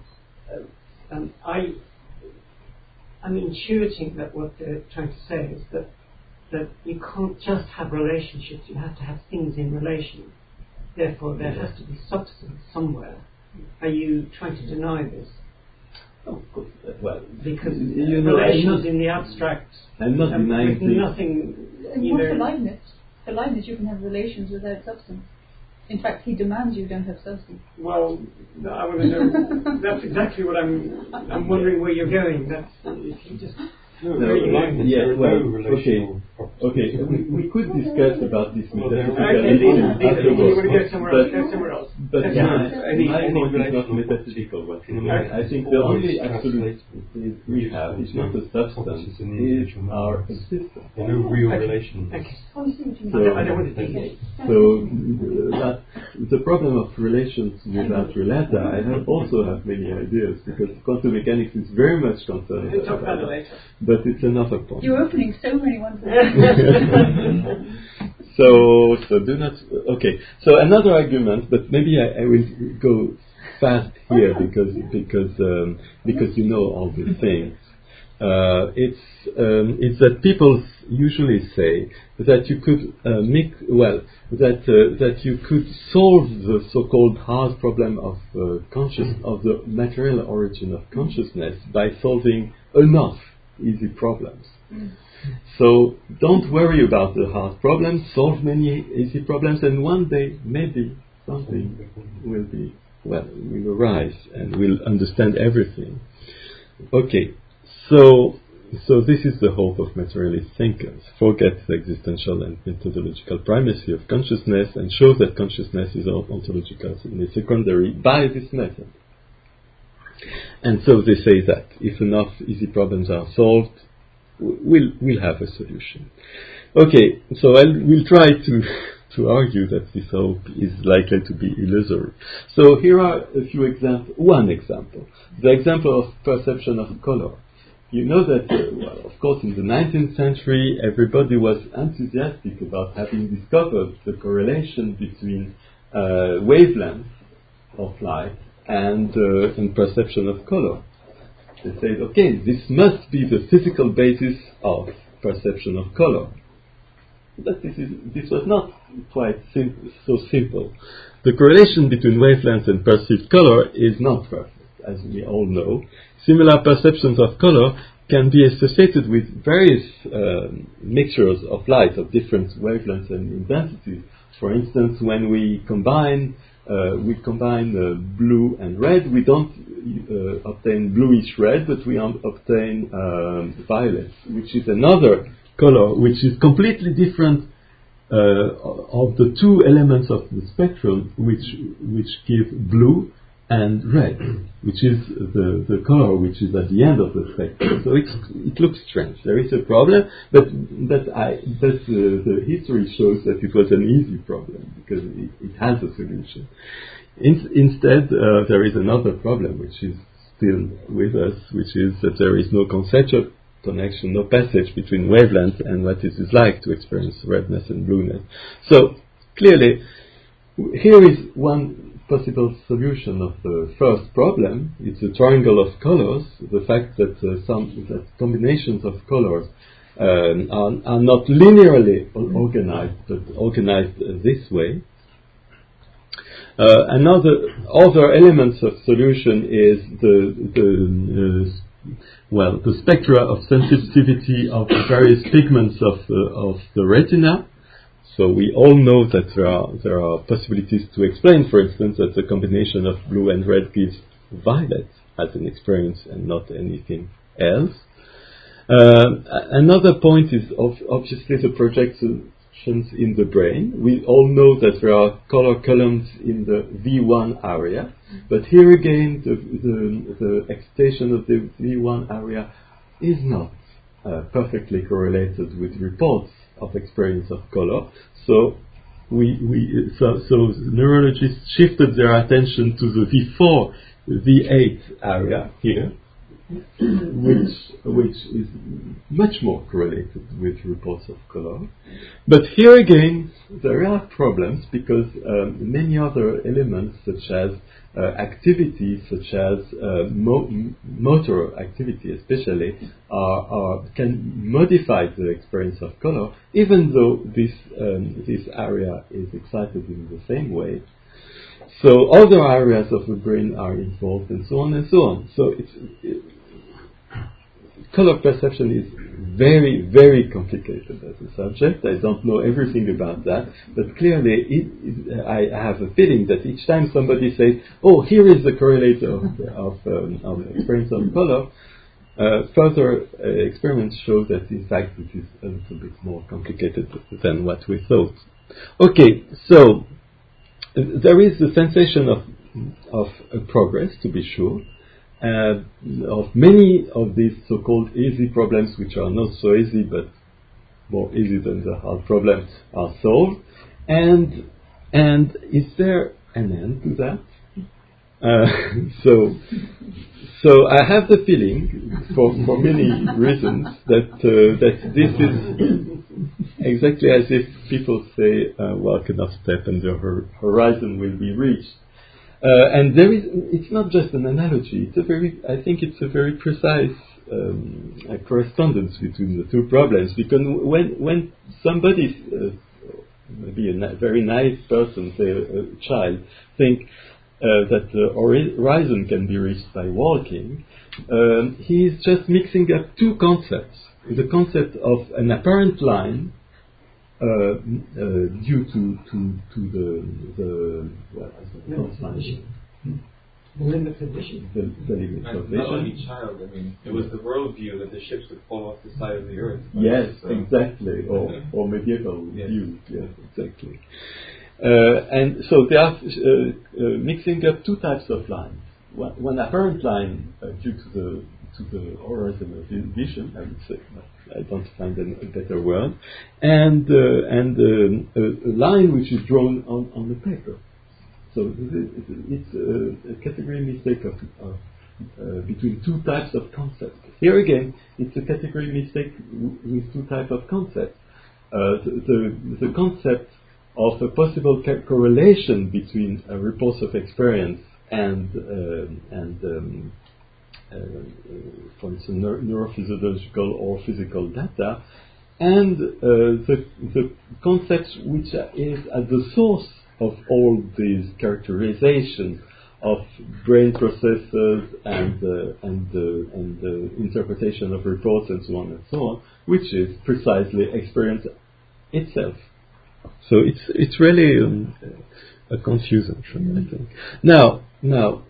Speaker 6: I'm intuiting that what they're trying to say is that you can't just have relationships, you have to have things in relation. Therefore, there has to be substance somewhere. Are you trying to deny this?
Speaker 1: Oh, of course. Well,
Speaker 6: because
Speaker 1: relations
Speaker 6: in the abstract,
Speaker 1: I'm not denying things.
Speaker 6: nothing.
Speaker 4: And not for Leibniz. For Leibniz, you can have relations without substance. In fact, he demands you don't have substance.
Speaker 6: Well, no, I want to know. That's exactly what I'm wondering where you're going. That's if you just.
Speaker 1: Okay. We could discuss about this
Speaker 6: metaphysically
Speaker 1: afterwards.
Speaker 6: Go somewhere else.
Speaker 1: But my point is not metaphysical. I think the only absolute we have is not a substance, is our existence.
Speaker 3: No real relation.
Speaker 6: I don't want to deviate.
Speaker 1: So the problem of relations without relata, I also have many ideas, because quantum mechanics is very much concerned
Speaker 6: We'll talk about it later.
Speaker 1: But it's another point.
Speaker 4: You're opening so many wonderful
Speaker 1: So do not. Okay. So another argument, but maybe I will go fast here because you know all these things. It's that people usually say that you could that you could solve the so-called hard problem of of the material origin of consciousness by solving enough easy problems. So don't worry about the hard problems, solve many easy problems, and one day maybe something will arise and we'll understand everything. Okay, so this is the hope of materialist thinkers. Forget the existential and methodological primacy of consciousness and show that consciousness is ontological and secondary by this method. And so they say that if enough easy problems are solved, we'll have a solution. Okay, so we'll try to argue that this hope is likely to be illusory. So here are a few examples. One example, the example of perception of color. You know that, of course, in the 19th century, everybody was enthusiastic about having discovered the correlation between wavelength of light and perception of color. They said, okay, this must be the physical basis of perception of color. But this was not quite so simple. The correlation between wavelength and perceived color is not perfect, as we all know. Similar perceptions of color can be associated with various mixtures of light of different wavelengths and intensities. For instance, when we combine blue and red, we don't obtain bluish red, but we obtain violet, which is another color which is completely different of the two elements of the spectrum which give blue and red, which is the color which is at the end of the spectrum. So it looks strange. There is a problem, but the history shows that it was an easy problem because it has a solution. Instead, there is another problem which is still with us, which is that there is no conceptual connection, no passage between wavelength and what it is like to experience redness and blueness. So clearly, here is one possible solution of the first problem. It's a triangle of colors. The fact that that combinations of colors are not linearly organized, but organized this way. Other elements of solution is the spectra of sensitivity of various pigments of the retina. So we all know that there are possibilities to explain, for instance, that the combination of blue and red gives violet as an experience and not anything else. Another point is obviously the in the brain. We all know that there are color columns in the V1 area, but here again the excitation of the V1 area is not perfectly correlated with reports of experience of color. So so neurologists shifted their attention to the V4, V8 area here, which is much more correlated with reports of color. But here again, there are problems because many other elements, such as activity, such as motor activity especially, can modify the experience of color, even though this area is excited in the same way. So other areas of the brain are involved, and so on and so on. So color perception is very, very complicated as a subject. I don't know everything about that, but clearly I have a feeling that each time somebody says, "Oh, here is the correlator of experience of color," further experiments show that in fact it is a little bit more complicated than what we thought. Okay, so there is the sensation of progress, to be sure. Of many of these so-called easy problems, which are not so easy but more easy than the hard problems, are solved. And is there an end to that? So I have the feeling, for many reasons, that this is exactly as if people say, walk enough step and the horizon will be reached. And it's not just an analogy. I think it's a very precise correspondence between the two problems. Because when somebody, maybe a very naive person, say a child, think that the horizon can be reached by walking, he is just mixing up two concepts: the concept of an apparent line due to the
Speaker 6: limits of vision.
Speaker 1: The limits of vision.
Speaker 2: Not only child, I mean, it was the world view that the ships would fall off the side of the earth.
Speaker 1: Yes, exactly. Or medieval view. Yes, exactly. And so they are mixing up two types of lines. One apparent line due to the horizon of vision, I would say, but I don't find a better word, and a line which is drawn on the paper. So it's a category mistake of between two types of concepts. Here again, it's a category mistake with two types of concepts. The concept of a possible correlation between reports of experience and for instance, neurophysiological or physical data, and the concept which is at the source of all these characterizations of brain processes and the interpretation of reports and so on, which is precisely experience itself. So it's really a confusion, I think. Now,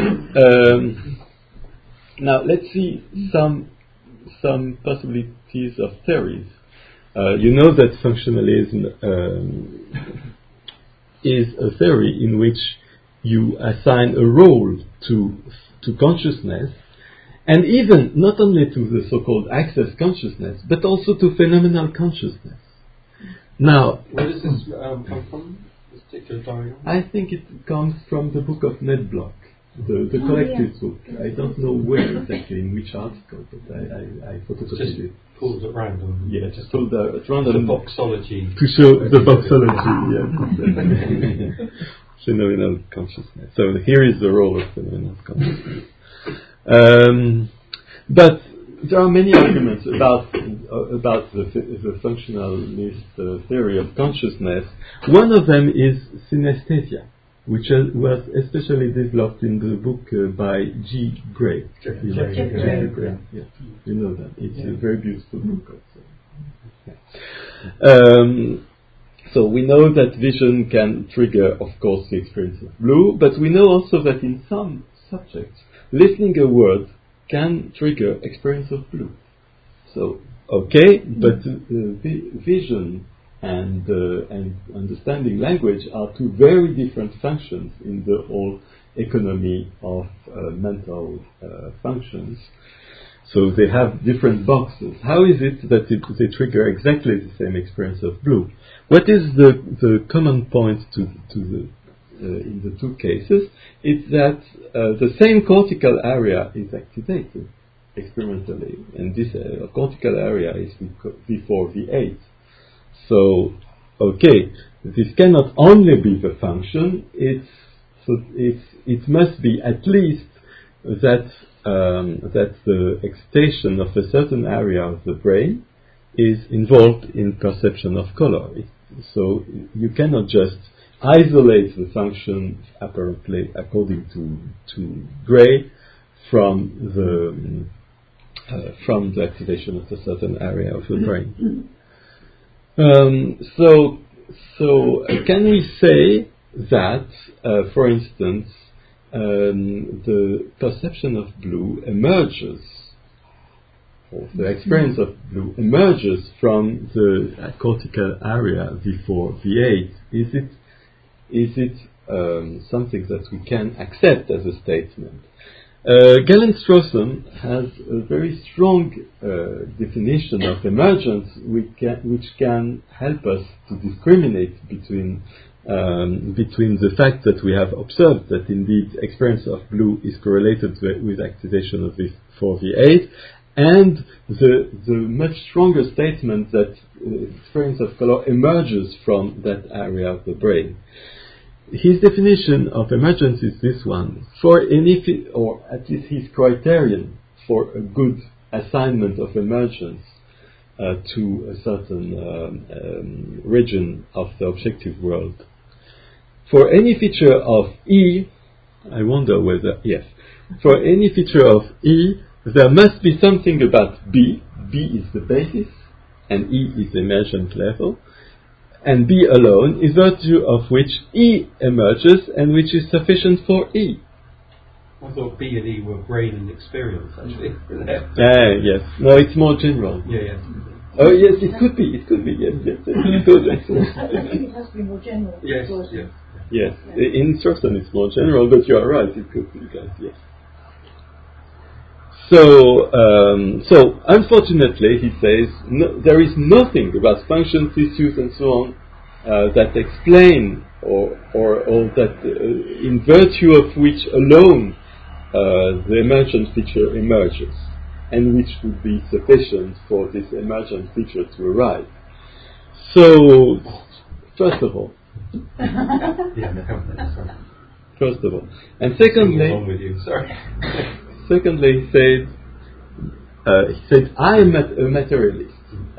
Speaker 1: let's see some possibilities of theories. You know that functionalism is a theory in which you assign a role to consciousness, and even not only to the so-called access consciousness, but also to phenomenal consciousness. Now,
Speaker 3: where does this come from? This particular diagram?
Speaker 1: I think it comes from the book of Ned Block, the collective book. I don't know where exactly, in which article, but I photocopied it.
Speaker 3: Pulled at random.
Speaker 1: Yeah, just pulled at random.
Speaker 3: The boxology.
Speaker 1: To show the boxology, yes. Phenomenal consciousness. So here is the role of phenomenal consciousness. But there are many arguments about the functionalist theory of consciousness. One of them is synesthesia, which was especially developed in the book by G. Gray.
Speaker 6: Jeffrey
Speaker 1: Gray. Yeah, you know that. It's a very beautiful book also. Yeah. So we know that vision can trigger, of course, the experience of blue, but we know also that in some subjects, listening a word can trigger experience of blue. So, okay, but vision and understanding language are two very different functions in the whole economy of mental functions. So they have different boxes. How is it that they trigger exactly the same experience of blue? What is the common point in the two cases? It's that the same cortical area is activated experimentally, and this cortical area is before V8. So, okay, this cannot only be the function. It must be at least that the excitation of a certain area of the brain is involved in perception of color. So you cannot just isolate the function apparently according to Gray from the activation of a certain area of the brain. So can we say that, for instance, the perception of blue emerges, or the experience of blue emerges from the cortical area before V8? Is it something that we can accept as a statement? Galen-Strawson has a very strong definition of emergence which can help us to discriminate between the fact that we have observed that indeed experience of blue is correlated with activation of V4V8 and the much stronger statement that experience of color emerges from that area of the brain. His definition of emergence is this one. For any, or at least his criterion for a good assignment of emergence to a certain region of the objective world. For any feature of E, I wonder whether, yes, for any feature of E, there must be something about B. B is the basis, and E is the emergent level. And B alone is virtue of which E emerges and which is sufficient for E.
Speaker 3: I thought B and E were brain and experience, actually.
Speaker 1: Yes. No, it's more general.
Speaker 3: Yeah.
Speaker 1: Oh, yes, it could be, yes. It could,
Speaker 4: I think it has to be more general.
Speaker 3: Yes.
Speaker 1: Yes, in Strawson it's more general, but you are right, it could be that, yes. So unfortunately, he says, there is nothing about function tissues and so on that explain or that in virtue of which alone the emergent feature emerges, and which would be sufficient for this emergent feature to arise. So, first of all, and secondly, he said, I am a materialist.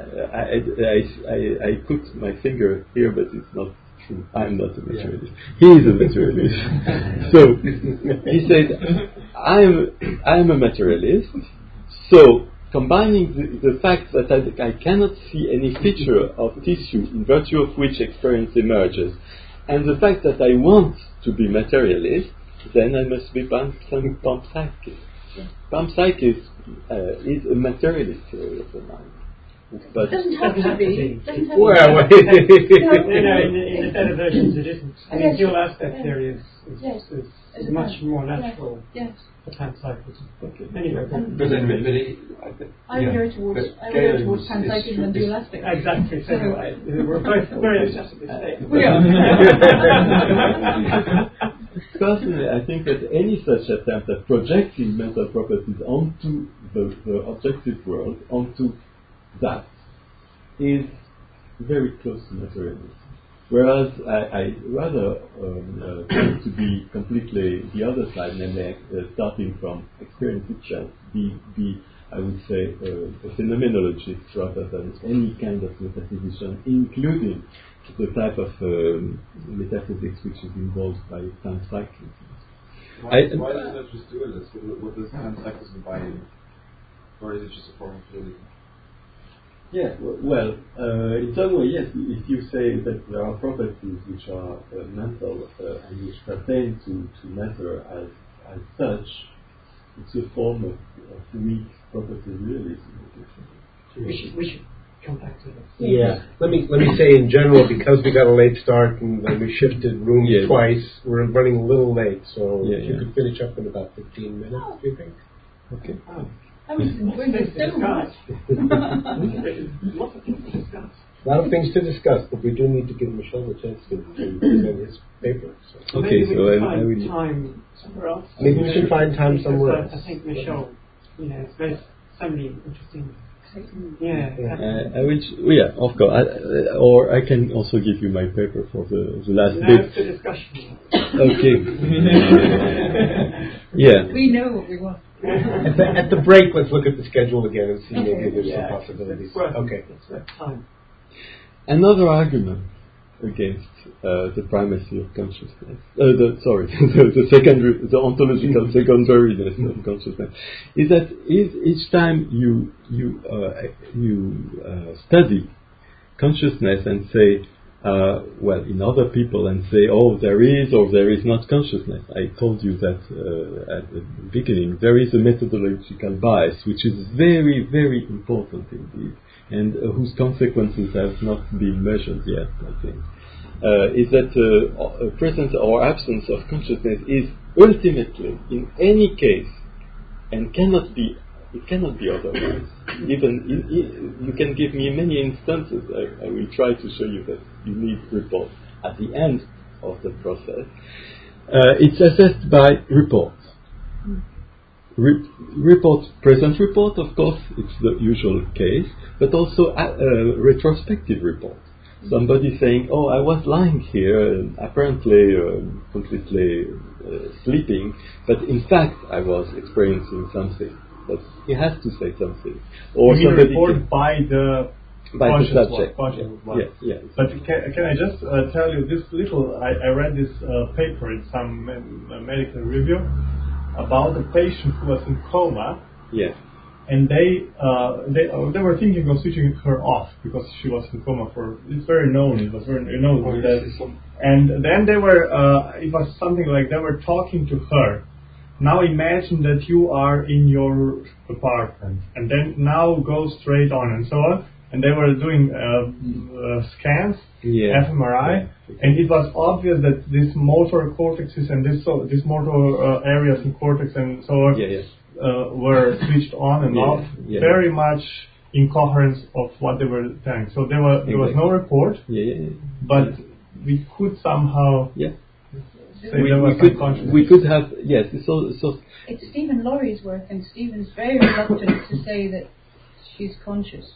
Speaker 1: I put my finger here, but it's not true. I am not a materialist. He is a materialist. So he said, I am a materialist. So combining the fact that I cannot see any feature of tissue in virtue of which experience emerges, and the fact that I want to be materialist, then I must be panpsychist. Panpsychist is a materialist theory of the mind. But
Speaker 4: it doesn't have to be.
Speaker 6: In the better versions it isn't. I mean, dual aspect theory is much more natural for panpsychism. Anyway,
Speaker 4: I would go towards panpsychism and dual aspect.
Speaker 6: Exactly. So we're both very excessively stated.
Speaker 4: We are.
Speaker 1: Personally, I think that any such attempt at projecting mental properties onto the objective world, onto that, is very close to materialism. Whereas I rather tend to be completely the other side, namely starting from experience itself, be I would say, a phenomenologist rather than any kind of metaphysician, including the type of metaphysics which is involved by panpsychism.
Speaker 2: Why is that just dualist? What does panpsychism buy in? Or is it just a form of dualism?
Speaker 1: Yeah, well, in some way, yes. If you say that there are properties which are mental and which pertain to matter as such, it's a form of weak property realism.
Speaker 6: We should come back to this.
Speaker 8: Yeah. Let me say in general, because we got a late start and then we shifted rooms twice, we're running a little late. So if you could finish up in about 15 minutes, do you think? Okay.
Speaker 4: I was going to so much.
Speaker 8: A lot of things to discuss, but we do need to give Michel a chance to present his paper. So.
Speaker 1: Okay,
Speaker 6: maybe
Speaker 1: so
Speaker 6: we can
Speaker 1: I
Speaker 6: find
Speaker 1: will.
Speaker 6: time somewhere else.
Speaker 8: Maybe we should find time somewhere else.
Speaker 6: I think Michel, there's so many interesting.
Speaker 1: I will. Of course. Or I can also give you my paper for the last
Speaker 6: No,
Speaker 1: bit.
Speaker 6: it's a discussion.
Speaker 1: Okay. Yeah.
Speaker 4: We know what we want.
Speaker 8: At the break, let's look at the schedule again and see maybe there's some possibilities.
Speaker 6: It's worth,
Speaker 8: Okay.
Speaker 6: It's worth time.
Speaker 1: Another argument against the primacy of consciousness, the ontological secondariness of consciousness, is that each time you study consciousness and say, in other people and say, oh, there is or there is not consciousness. I told you that at the beginning, there is a methodological bias, which is very, very important indeed, and whose consequences have not been measured yet, I think. Is that presence or absence of consciousness is ultimately, in any case, and it cannot be otherwise. Even you can give me many instances. I will try to show you that you need reports at the end of the process. It's assessed by reports. Present report, of course, it's the usual case, but also retrospective report. Somebody saying, oh, I was lying here, apparently completely sleeping, but in fact I was experiencing something. But he has to say something. Or
Speaker 9: you
Speaker 1: somebody
Speaker 9: report by the
Speaker 1: subject.
Speaker 9: One.
Speaker 1: Yes.
Speaker 9: But can I just tell you this little? I read this paper in some medical review about a patient who was in coma.
Speaker 1: Yes.
Speaker 9: And they were thinking of switching her off because she was in coma for. It's very known. It was very known that. And then they were. It was something like they were talking to her. Now imagine that you are in your apartment, and then now go straight on and so on. And they were doing scans, fMRI, and it was obvious that these motor cortexes and these motor areas in cortex and so on were switched on and off, very much in coherence of what they were telling. So there was no report, but we could somehow.
Speaker 1: We could have So
Speaker 4: it's Stephen Laurie's work, and Stephen's very reluctant to say that she's conscious.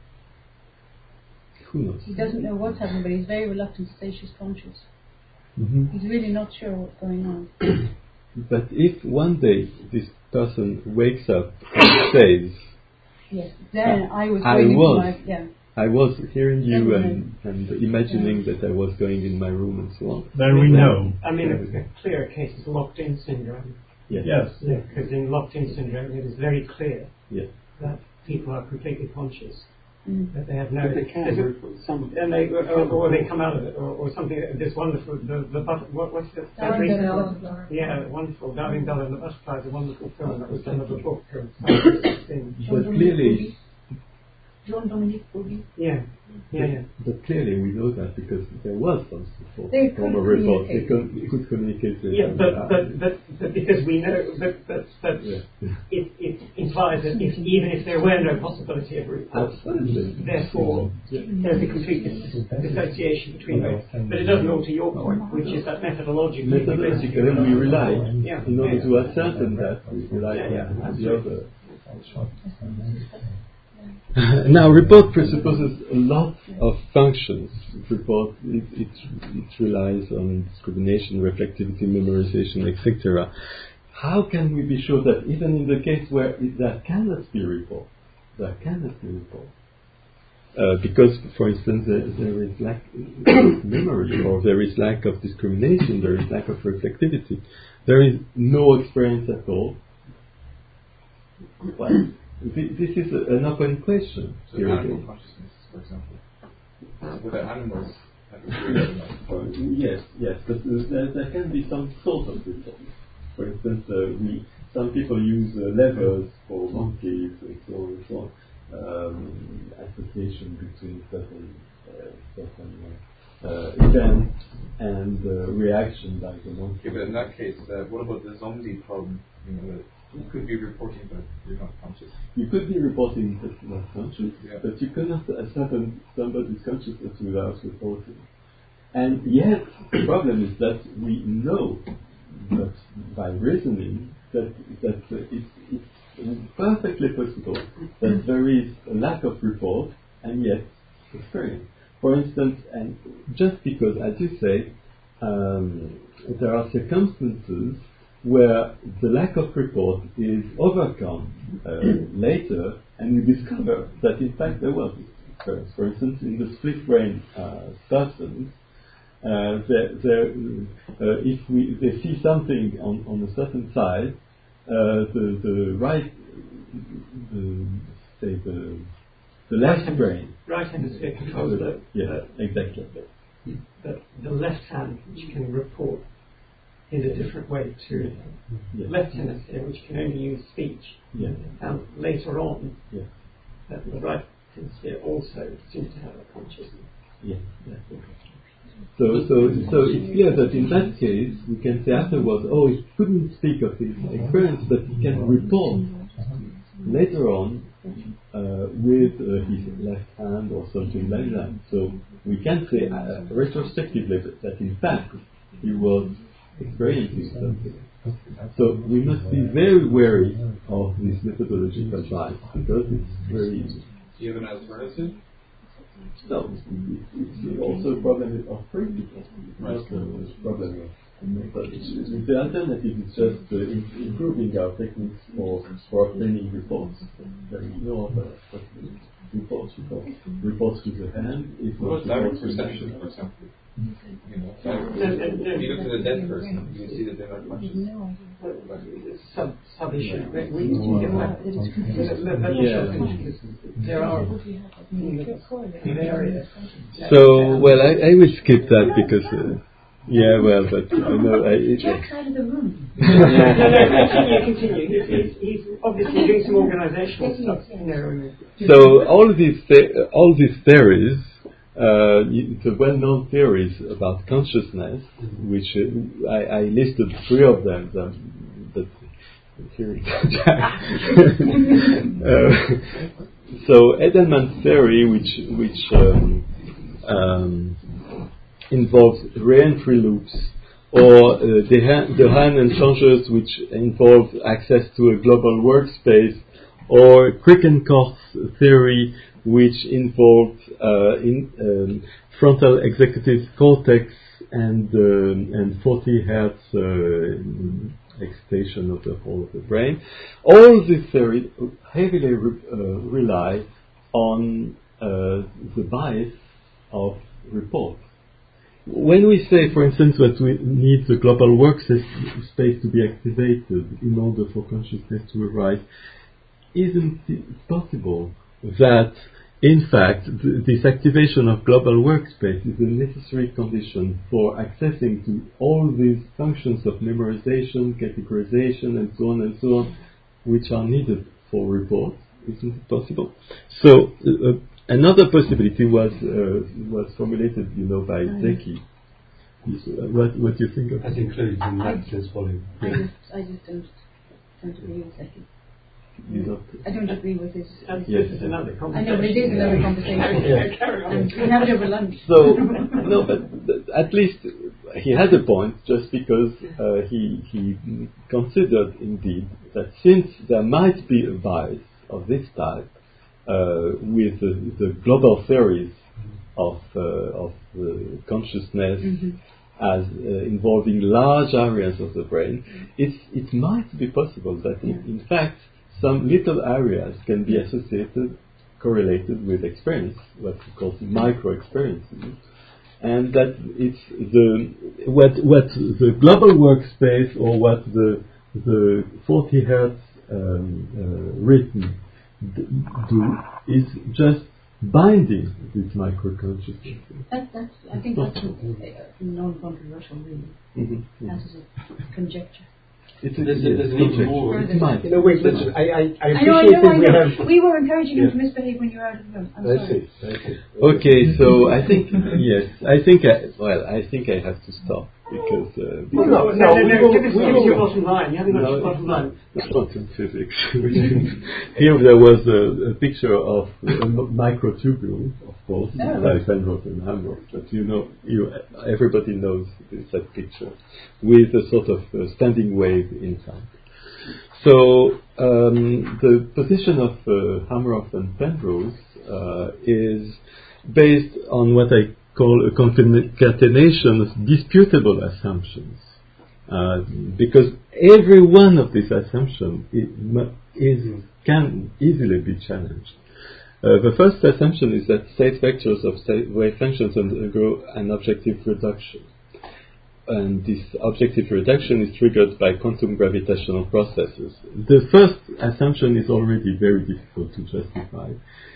Speaker 1: Who knows?
Speaker 4: He doesn't know what's happening, but he's very reluctant to say she's conscious.
Speaker 1: Mm-hmm.
Speaker 4: He's really not sure what's going on.
Speaker 1: But if one day this person wakes up and says,
Speaker 4: "Yes," then I was
Speaker 1: hearing you and imagining that I was going in my room and so on.
Speaker 9: Then we know.
Speaker 6: I mean, a clear case is locked-in syndrome.
Speaker 1: Yes.
Speaker 6: Because in locked-in syndrome, it is very clear that people are completely conscious. That they have no.
Speaker 3: But they can.
Speaker 6: And they come out of it, or something. This wonderful. What's the? Wonderful. Darling Dove and the Butterfly is a wonderful film that was done of a book.
Speaker 1: But clearly.
Speaker 4: Jean-Dominique Bouvier.
Speaker 1: But clearly we know that because there was some support from a report. They could communicate.
Speaker 6: But because we know that it implies that even if there were no possibility of report, therefore there's a complete dissociation between those. But it doesn't alter your point, which is that methodologically
Speaker 1: we rely in order to ascertain that we rely on the other. Now, report presupposes a lot of functions. Report it relies on discrimination, reflectivity, memorization, etc. How can we be sure that even in the case where there cannot be report, because, for instance, there is lack of memory, or there is lack of discrimination, there is lack of reflectivity, there is no experience at all. Well, this is an open question.
Speaker 2: So animal consciousness, for example. With the animals,
Speaker 1: yes, but there can be some sort of report. For instance, some people use levers for monkeys and so on and so on. association between certain events and reaction by the monkey.
Speaker 2: Okay, but in that case, what about the zombie problem? You could be reporting, but you're not conscious.
Speaker 1: You could be reporting that you're not conscious,
Speaker 2: yeah.
Speaker 1: but you cannot ascertain somebody's consciousness without reporting. And yet, the problem is that we know that by reasoning that it's perfectly possible that there is a lack of report and yet experience. For instance, and just because, as you say, there are circumstances where the lack of report is overcome later, and you discover that in fact there was experience. For instance, in the split brain persons, if they see something on a certain side, the left brain.
Speaker 6: Right hemisphere controls
Speaker 1: exactly.
Speaker 6: The left hand, which can report in a different way to left hemisphere, which can only use speech.
Speaker 1: Yeah.
Speaker 6: And later on, the right hemisphere also seems to have a consciousness.
Speaker 1: Yeah. So it's clear that in that case we can say afterwards, he couldn't speak of his experience, but he can report later on with his left hand or something like that. So we can say retrospectively that in fact he was experiencing something. So we must be very wary of this methodological bias because it's very easy.
Speaker 2: Do you have an alternative?
Speaker 1: No, it's also a problem of principle, not a problem of method. The alternative is just improving our techniques for obtaining reports. There is no other reports with the hand. If
Speaker 2: what direct perception, for example? If you look at a dead person, you see that they're not conscious.
Speaker 6: Sub-issue. We need to get back. There are areas.
Speaker 1: So, well, I will skip that because, but I know
Speaker 4: Jack's out of the room.
Speaker 6: Continue. He's obviously doing some organisational stuff.
Speaker 1: So all these theories, the well-known theories about consciousness, which I listed 3 of them, but here so Edelman's theory, which involves re-entry loops, or Dehaene and Changeux, which involve access to a global workspace, or Crick-and-Korth's theory, which involves frontal executive cortex and 40 hertz excitation of the whole of the brain. All these theories heavily rely on the bias of report. When we say, for instance, that we need the global workspace to be activated in order for consciousness to arise, isn't it possible that, in fact, this activation of global workspace is a necessary condition for accessing to all these functions of memorization, categorization, and so on, which are needed for reports? Isn't it possible? So, another possibility was formulated, by Zeki. What do you think of
Speaker 3: that? As included in Max's volume.
Speaker 4: I just don't agree with Zeki. I don't agree with his.
Speaker 6: This is another conversation.
Speaker 4: I know, but it is another conversation. We have it over lunch.
Speaker 1: So, no, but at least he had a point, just because he considered indeed that since there might be a bias of this type with the global theories of consciousness as involving large areas of the brain, it might be possible that in fact some little areas can be correlated with experience, what we call micro-experiences, and that it's what the global workspace or what the 40 hertz rhythm do is just binding this micro-consciousness.
Speaker 4: I think that's a non-controversial reading. That is a conjecture.
Speaker 3: There's an even more.
Speaker 8: No, wait, listen. I
Speaker 4: I know.
Speaker 8: appreciate that we have.
Speaker 4: We were encouraging him to misbehave when you were out of the room. I'm sorry.
Speaker 8: I see.
Speaker 1: Okay, so I think yes, I think I have to stop because
Speaker 6: Give us your bottom line. You haven't got your bottom line.
Speaker 1: quantum physics. Here there was a picture of a microtubule, of course, by Penrose and Hamrock, but everybody knows that picture with a sort of standing wave inside. So the position of Hamrock and Penrose is based on what I call a concatenation of disputable assumptions, because every one of these assumptions can easily be challenged. The first assumption is that state vectors of wave functions undergo an objective reduction. And this objective reduction is triggered by quantum gravitational processes. The first assumption is already very difficult to justify.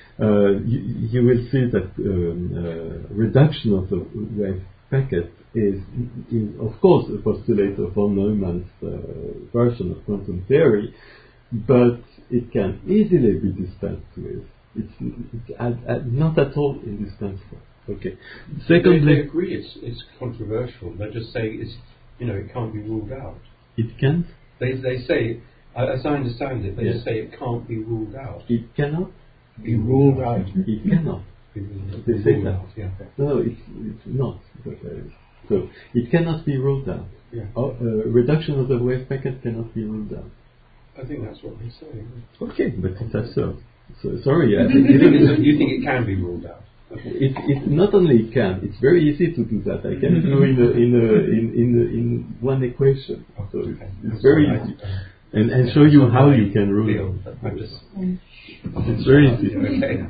Speaker 1: You will see that reduction of the wave packet is of course a postulate of von Neumann's version of quantum theory, but it can easily be dispensed with. It's not at all indispensable. Okay. Secondly,
Speaker 3: they agree it's controversial. They just say it can't be ruled out.
Speaker 1: It can't.
Speaker 3: They say, as I understand it, they say it can't be ruled out.
Speaker 1: It cannot be ruled out. It cannot. They say that.
Speaker 3: Yeah.
Speaker 1: No, it's not. So it cannot be ruled out.
Speaker 3: Yeah.
Speaker 1: Reduction of the wave packet cannot be ruled out.
Speaker 3: I think that's what they say.
Speaker 1: Okay, but that's so. Sorry.
Speaker 3: You think it can be ruled out?
Speaker 1: It not only can, it's very easy to do that. I can do in one equation. So it's very easy, and show you how you can rule it. It's very easy.
Speaker 3: Okay.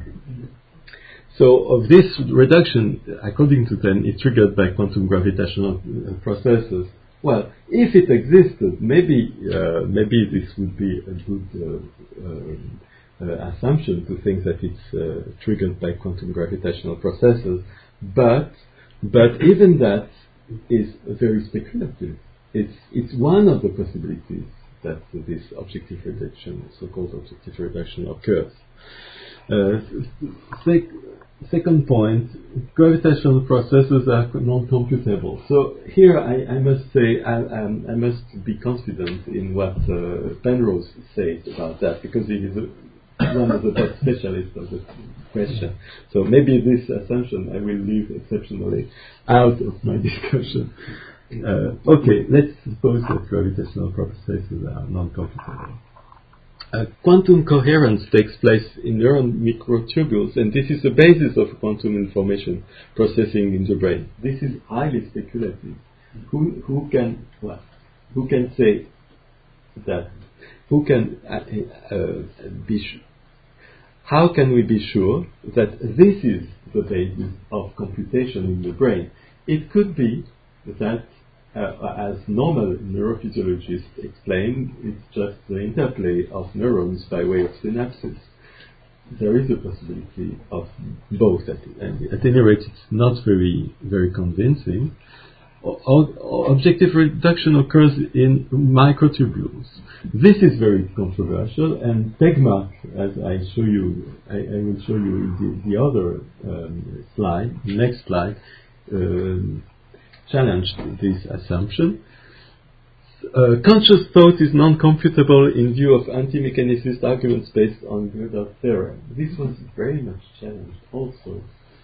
Speaker 1: So of this reduction, according to them, is triggered by quantum gravitational processes. Well, if it existed, maybe this would be a good assumption to think that it's triggered by quantum gravitational processes, but even that is very speculative. It's one of the possibilities that this objective reduction, so-called objective reduction, occurs. Second point, gravitational processes are non-computable. So here I must say I must be confident in what Penrose says about that, because he is one of the top specialists of the question. So maybe this assumption I will leave exceptionally out of my discussion. Okay, let's suppose that gravitational processes are non-computable. Quantum coherence takes place in neuron microtubules, and this is the basis of quantum information processing in the brain. This is highly speculative. Who can say that? Who can how can we be sure that this is the basis of computation in the brain? It could be that, as normal neurophysiologists explain, it's just the interplay of neurons by way of synapses. There is a possibility of both, and at any rate, it's not very, very convincing. Objective reduction occurs in microtubules. This is very controversial, and Tegmark, as I show you, I will show you in the other slide, next slide, challenged this assumption. Conscious thought is non-computable in view of anti-mechanicist arguments based on Gödel's theorem. This was very much challenged also.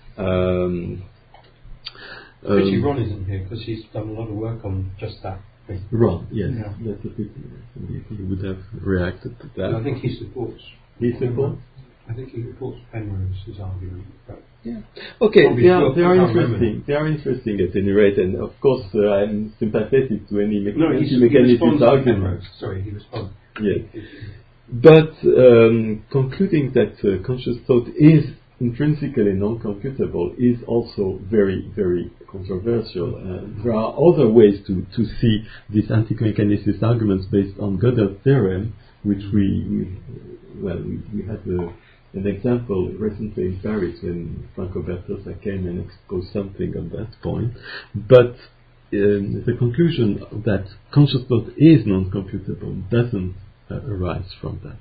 Speaker 3: Actually, Ron isn't here because he's done a lot of work on just that thing.
Speaker 1: Ron, yes,
Speaker 3: Yeah.
Speaker 1: that's a pity. He would have reacted to that.
Speaker 3: I think he supports.
Speaker 1: He supports?
Speaker 3: I think he supports Penrose's argument. But
Speaker 1: yeah. Okay, they are interesting.
Speaker 3: Remember.
Speaker 1: They are interesting at any rate, and of course I'm sympathetic to any
Speaker 3: he
Speaker 1: mechanicist
Speaker 3: responds to
Speaker 1: argument.
Speaker 3: Penrose. Sorry, he responds.
Speaker 1: Yes. But concluding that conscious thought is intrinsically non-computable is also very, very controversial. There are other ways to see these anti-mechanicist arguments based on Gödel's theorem, which we had an example recently in Paris when Franco Bertosa came and exposed something on that point. But the conclusion that conscious thought is non-computable doesn't arise from that.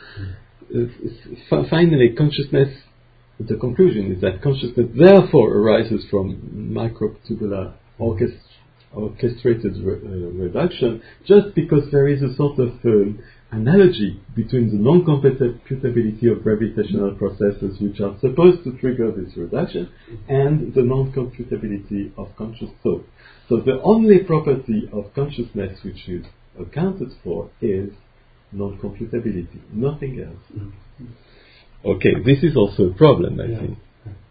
Speaker 1: Finally, consciousness, the conclusion is that consciousness therefore arises from microtubular orchestrated reduction, just because there is a sort of analogy between the non-computability of gravitational processes which are supposed to trigger this reduction and the non-computability of conscious thought. So the only property of consciousness which is accounted for is non-computability, nothing else. Okay, this is also a problem, I think.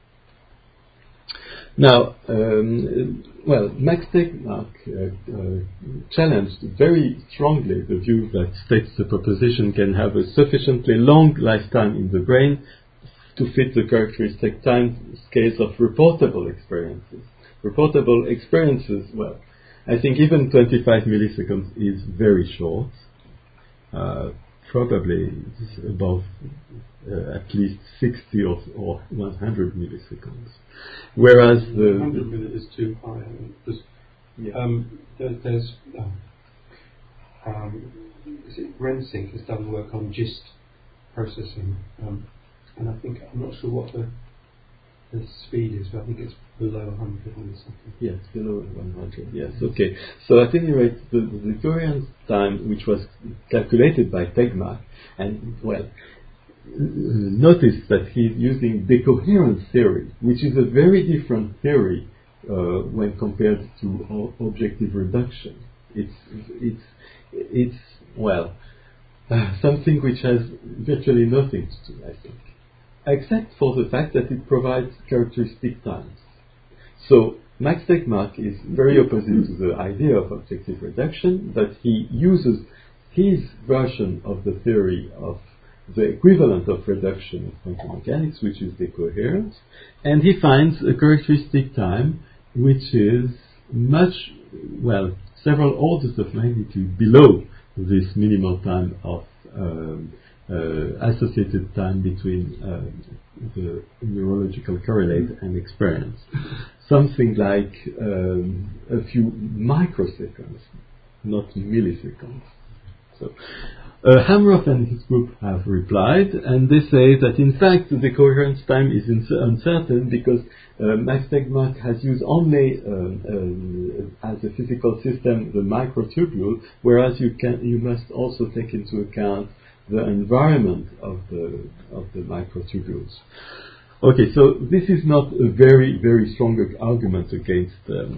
Speaker 1: Now, Max Tegmark challenged very strongly the view that states the proposition can have a sufficiently long lifetime in the brain to fit the characteristic time scales of reportable experiences. Reportable experiences, I think even 25 milliseconds is very short. Probably above at least 60 or 100 milliseconds. Whereas the
Speaker 3: 100 minutes is too high. I mean, because there's Rensink has done work on GIST processing, and I think I'm not sure what the speed is, but I think it's below 100 or something.
Speaker 1: Yes, below 100. Yes, okay. So at any rate, the coherence time, which was calculated by Tegmark, and notice that he's using decoherence theory, which is a very different theory when compared to objective reduction. It's something which has virtually nothing to do, I think, except for the fact that it provides characteristic times. So Max Tegmark is very opposite to the idea of objective reduction, but he uses his version of the theory of the equivalent of reduction of quantum mechanics, which is decoherence, and he finds a characteristic time which is several orders of magnitude below this minimal time of associated time between the neurological correlate and experience. Something like a few microseconds, not milliseconds. So, Hamroth and his group have replied, and they say that in fact the coherence time is uncertain because Max Tegmark has used only as a physical system the microtubule, whereas you must also take into account the environment of the microtubules. Okay, so this is not a very, very strong argument against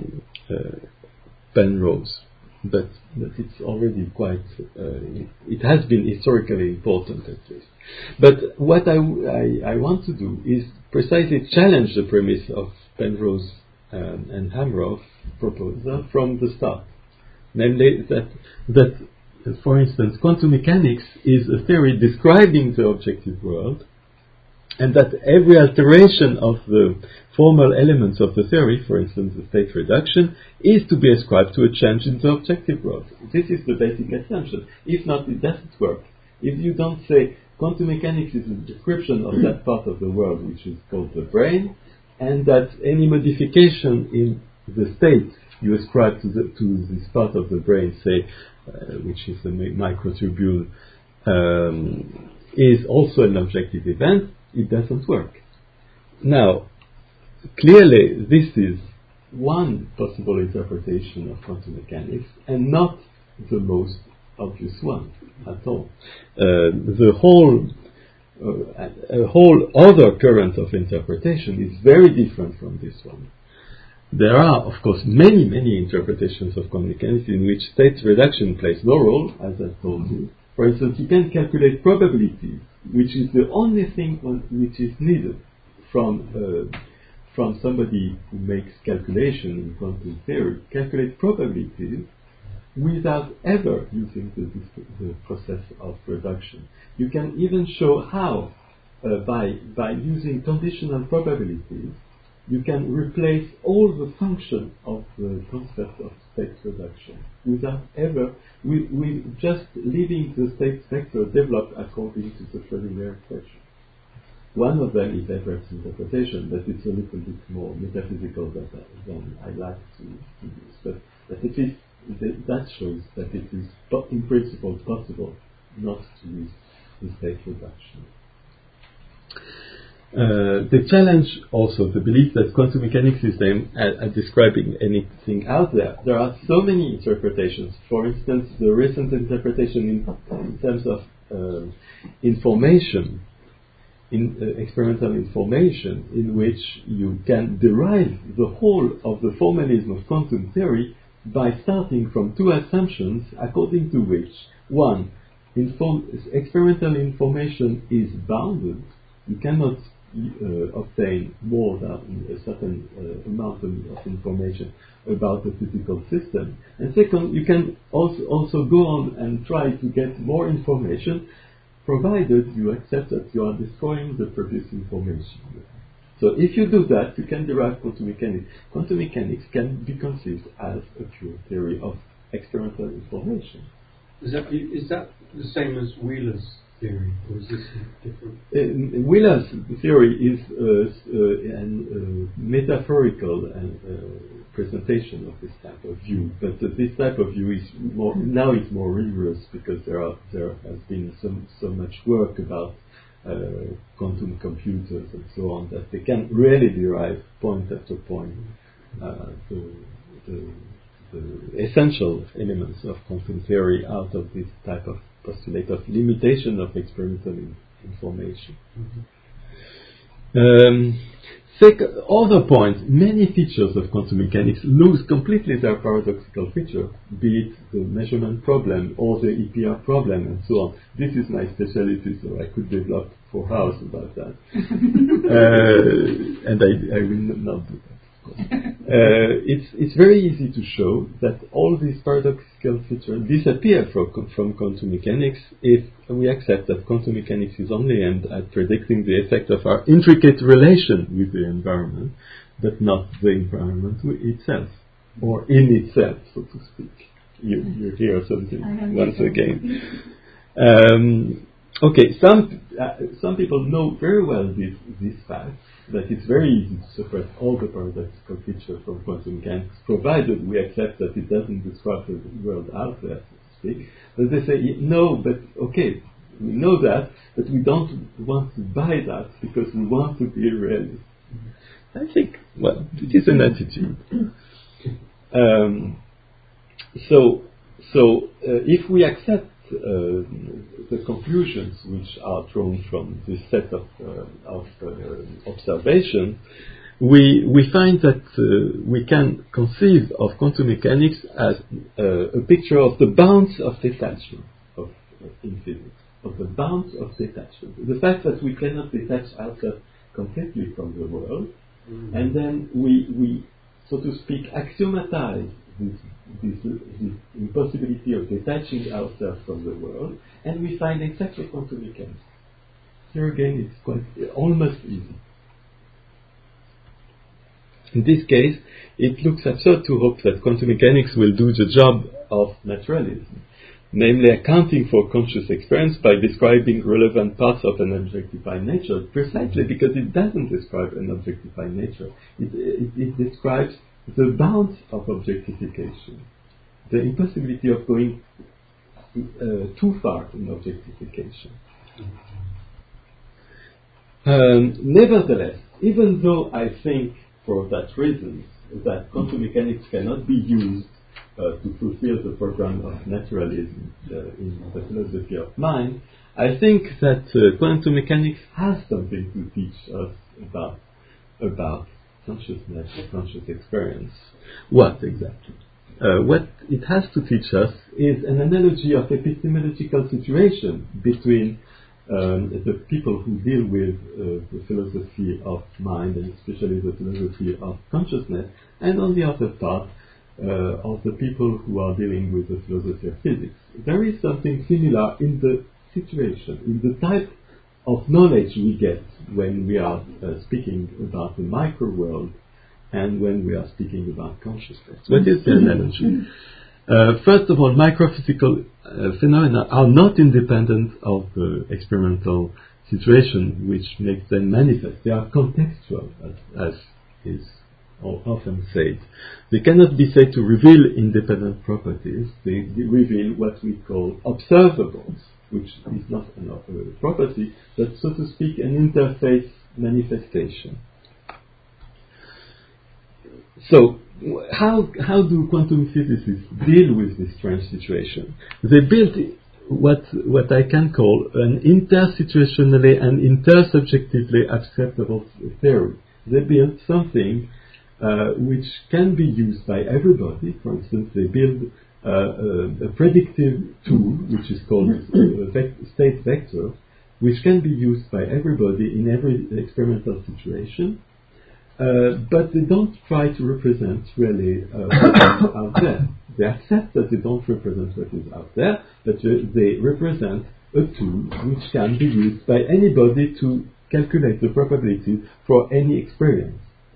Speaker 1: Penrose. But it's already quite, it has been historically important at least. But what I want to do is precisely challenge the premise of Penrose and Hamroth proposal from the start. Namely that, for instance, quantum mechanics is a theory describing the objective world, and that every alteration of the formal elements of the theory, for instance the state reduction, is to be ascribed to a change in the objective world. This is the basic assumption. If not, it doesn't work. If you don't say quantum mechanics is a description of that part of the world which is called the brain, and that any modification in the state you ascribe to this part of the brain, say, which is the microtubule, is also an objective event, it doesn't work. Now, clearly, this is one possible interpretation of quantum mechanics, and not the most obvious one at all. A whole other current of interpretation is very different from this one. There are, of course, many, many interpretations of quantum mechanics in which state reduction plays no role, as I told you. For instance, you can calculate probabilities, which is the only thing which is needed from somebody who makes calculation in quantum theory. Calculate probabilities without ever using the process of reduction. You can even show how, by using conditional probabilities, you can replace all the function of the concept of state reduction without ever, with just leaving the state vector developed according to the Schrödinger equation. One of them is Everett's interpretation, but it's a little bit more metaphysical than I like to use. But at least that shows that it is, in principle, possible not to use the state reduction. The challenge also, the belief that quantum mechanics is aimed at describing anything out there. There are so many interpretations. For instance, the recent interpretation in terms of information, experimental information, in which you can derive the whole of the formalism of quantum theory by starting from two assumptions according to which, one, experimental information is bounded. You cannot obtain more than a certain amount of information about a physical system. And second, you can also go on and try to get more information, provided you accept that you are destroying the previous information. So if you do that, you can derive quantum mechanics. Quantum mechanics can be conceived as a pure theory of experimental information.
Speaker 3: Is that the same as Wheeler's theory, or is this different?
Speaker 1: Wheeler's theory is a metaphorical presentation of this type of view, but this type of view is more rigorous because there has been so much work about quantum computers and so on that they can really derive point after point the essential elements of quantum theory out of this type of postulate of limitation of experimental information. Other point, many features of quantum mechanics lose completely their paradoxical feature, be it the measurement problem or the EPR problem and so on. This is my specialty, so I could develop for hours about that. And I will not do that. It's very easy to show that all these paradoxical features disappear from quantum mechanics if we accept that quantum mechanics is only aimed at predicting the effect of our intricate relation with the environment, but not the environment itself, or in itself, so to speak. You hear something once again. Okay, some people know very well this fact, that it's very easy to separate all the paradoxical features from quantum mechanics, provided we accept that it doesn't describe the world out there, so to speak. But they say, no, but okay, we know that, but we don't want to buy that because we want to be realists. I think, well, it is an attitude. If we accept the conclusions which are drawn from this set of observations, we find that we can conceive of quantum mechanics as a picture of the bounds of detachment in physics, of the bounds of detachment. The fact that we cannot detach ourselves completely from the world, and then we, so to speak, axiomatize this impossibility of detaching ourselves from the world, and we find exactly quantum mechanics. Here again, it's quite almost easy. In this case, it looks absurd to hope that quantum mechanics will do the job of naturalism, namely accounting for conscious experience by describing relevant parts of an objectified nature, precisely because it doesn't describe an objectified nature. It describes the bounds of objectification, the impossibility of going too far in objectification. Nevertheless, even though I think for that reason that quantum mechanics cannot be used to fulfill the program of naturalism in the philosophy of mind, I think that quantum mechanics has something to teach us about consciousness or conscious experience. What exactly? What it has to teach us is an analogy of epistemological situation between the people who deal with the philosophy of mind, and especially the philosophy of consciousness, and on the other part of the people who are dealing with the philosophy of physics. There is something similar in the situation, in the type of knowledge we get when we are speaking about the micro world and when we are speaking about consciousness. What is the analogy? First of all, microphysical phenomena are not independent of the experimental situation which makes them manifest. They are contextual, as is often said. They cannot be said to reveal independent properties. They reveal what we call observables, which is not a property, but, so to speak, an interface manifestation. So, how do quantum physicists deal with this strange situation? They built what I can call an intersituationally and intersubjectively acceptable theory. They built something which can be used by everybody. For instance, they build a predictive tool, which is called state vector, which can be used by everybody in every experimental situation. But they don't try to represent really what is out there. They accept that they don't represent what is out there, but they represent a tool which can be used by anybody to calculate the probability for any experiment.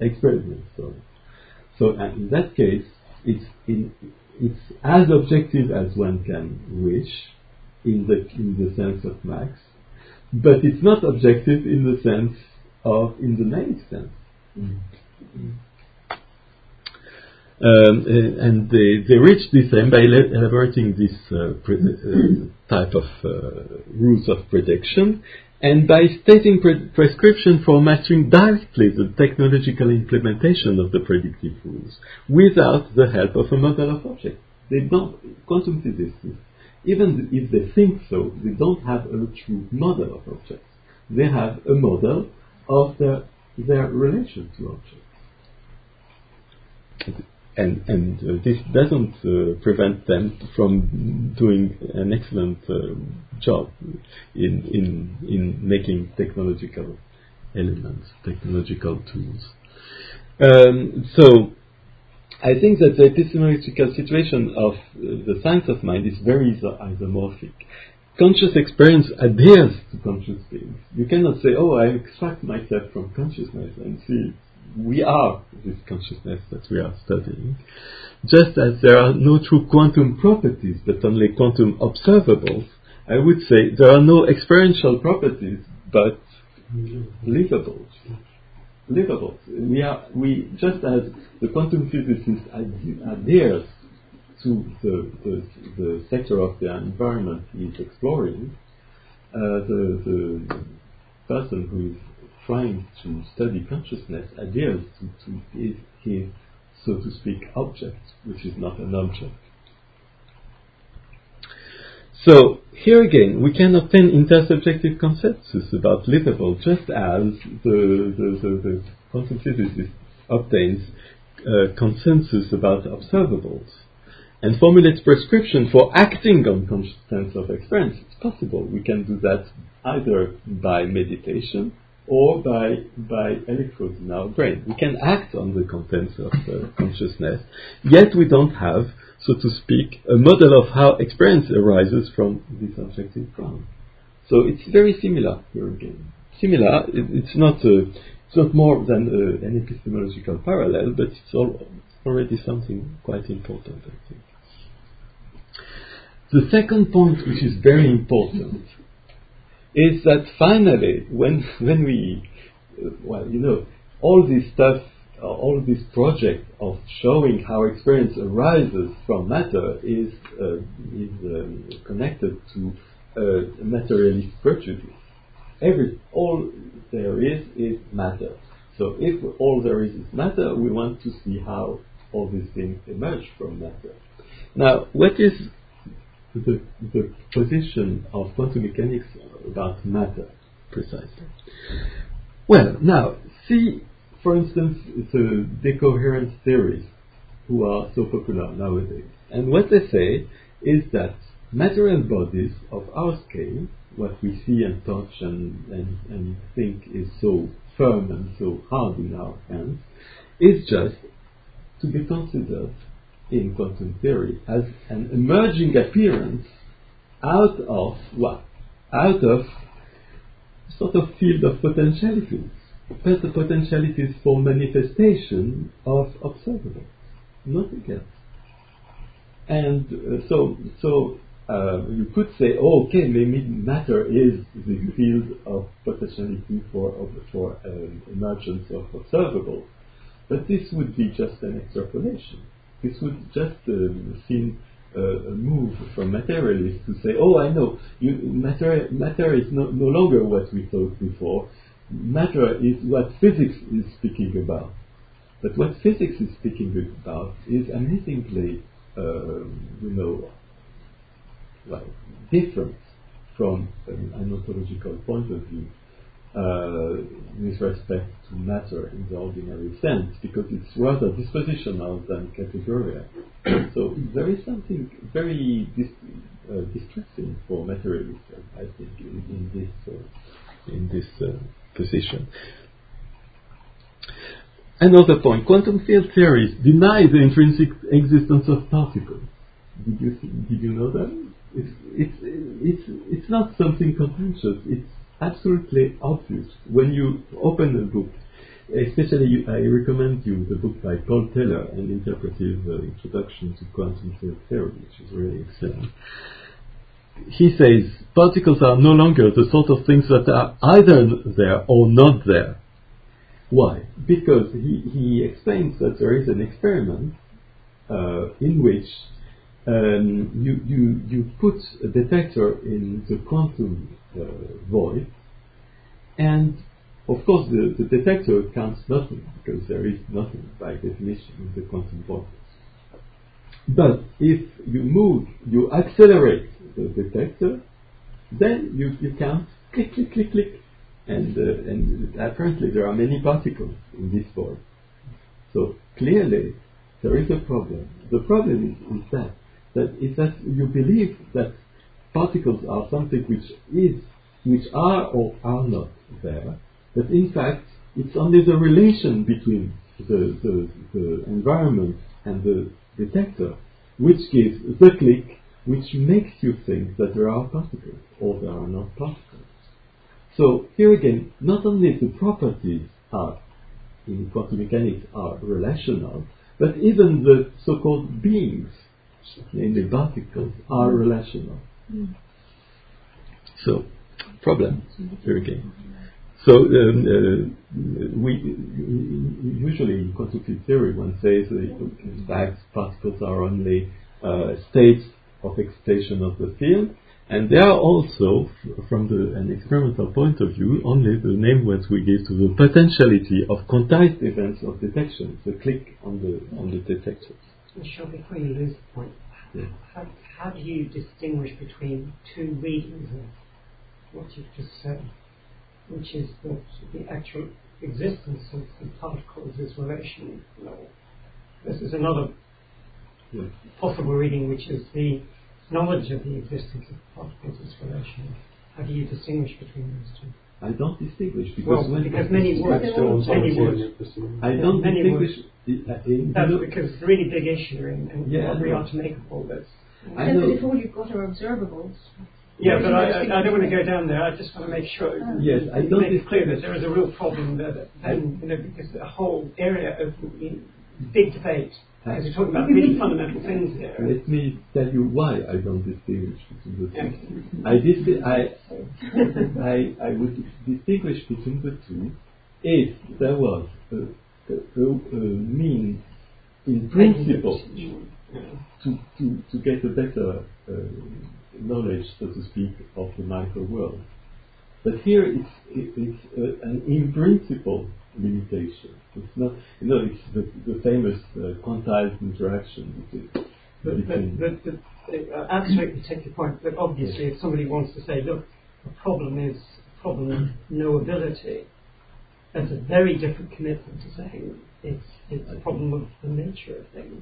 Speaker 1: So in that case, it's as objective as one can wish in the sense of Max, but it's not objective in the naive sense. And they reached this aim by elaborating this type of rules of prediction, and by stating prescription for mastering directly the technological implementation of the predictive rules without the help of a model of objects. Quantum physicists, even if they think so, they don't have a true model of objects. They have a model of their relation to objects. And this doesn't prevent them from doing an excellent job in making technological elements, technological tools. So I think that the epistemological situation of the science of mind is very isomorphic. Conscious experience adheres to conscious beings. You cannot say, oh, I extract myself from consciousness and see we are this consciousness that we are studying. Just as there are no true quantum properties, but only quantum observables, I would say there are no experiential properties, but livables. We just as the quantum physicist adheres to the sector of the environment he is exploring, the person who is trying to study consciousness adheres to his, so to speak, object, which is not an object. So, here again, we can obtain intersubjective consensus about livable, just as the quantum physicist obtains consensus about observables, and formulates prescription for acting on consciousness of experience. It's possible. We can do that either by meditation or by electrodes in our brain. We can act on the contents of consciousness, yet we don't have, so to speak, a model of how experience arises from this objective ground. So it's very similar here again. Similar, it's not more than an epistemological parallel, but it's already something quite important, I think. The second point, which is very important, is that finally, when we, all this stuff, all this project of showing how experience arises from matter is connected to materialist prejudice. All there is matter. So if all there is matter, we want to see how all these things emerge from matter. Now, what is the position of quantum mechanics about matter, precisely? Well, now, see, for instance, the decoherence theories who are so popular nowadays. And what they say is that material bodies of our scale, what we see and touch and think is so firm and so hard in our hands, is just to be considered in quantum theory as an emerging appearance out of what? Out of sort of field of potentialities. But the potentialities for manifestation of observables, nothing else. And so you could say, oh, okay, maybe matter is the field of potentiality for emergence of observables. But this would be just an extrapolation. This would just seem a move from materialists to say, oh, I know, matter is no longer what we thought before. Matter is what physics is speaking about. But what physics is speaking about is amazingly, different from an ontological point of view with respect to matter in the ordinary sense, because it's rather dispositional than categorial. So there is something very distressing for materialists, I think, in this position. Another point: quantum field theories deny the intrinsic existence of particles. Did you know that? It's not something contentious. It's absolutely obvious when you open a book. Especially, I recommend you the book by Paul Teller, An Interpretive Introduction to Quantum Field Theory, which is really excellent. He says particles are no longer the sort of things that are either there or not there. Why? Because he explains that there is an experiment in which you put a detector in the quantum void, and of course the detector counts nothing, because there is nothing by definition in the quantum void. But if you accelerate the detector, then you count click, click, click, click, and apparently there are many particles in this void. So clearly there is a problem. The problem is that you believe that particles are something which are or are not there, but in fact it's only the relation between the environment and the detector which gives the click, which makes you think that there are particles or there are not particles. So here again, not only the properties in quantum mechanics are relational, but even the so-called beings, namely particles, are relational. So, problem here again. So we usually in quantum field theory one says in fact particles are only states of excitation of the field, and they are also, from an experimental point of view, only the name what we give to the potentiality of quantized events of detection, the click on the detectors.
Speaker 6: Michel, before you lose the point, how do you distinguish between two readings of what you've just said, which is that the actual existence of the particles is relational? This is another possible reading, which is the knowledge of the existence of particles is relational. How do you distinguish between those two?
Speaker 1: I don't distinguish because
Speaker 6: many words.
Speaker 1: I don't distinguish.
Speaker 6: That's because it's a really big issue, and what we are to make of all this.
Speaker 4: I know. If all you've got are observables.
Speaker 6: Yeah, but I don't want to go down there. I just want to make sure.
Speaker 1: Yes, I don't
Speaker 6: make it clear that there is a real problem there. Because the whole area of big debate. Because we're talking about really fundamental things here.
Speaker 1: Let me tell you why I don't distinguish between the two. I would distinguish between the two if there was a means in principle to get a better knowledge, so to speak, of the micro world. But here it's an in principle limitation. It's not, it's the famous quantized interaction.
Speaker 6: Absolutely take your point, but obviously if somebody wants to say, look, the problem is knowability, that's a very different commitment to saying it's a problem of the nature of things.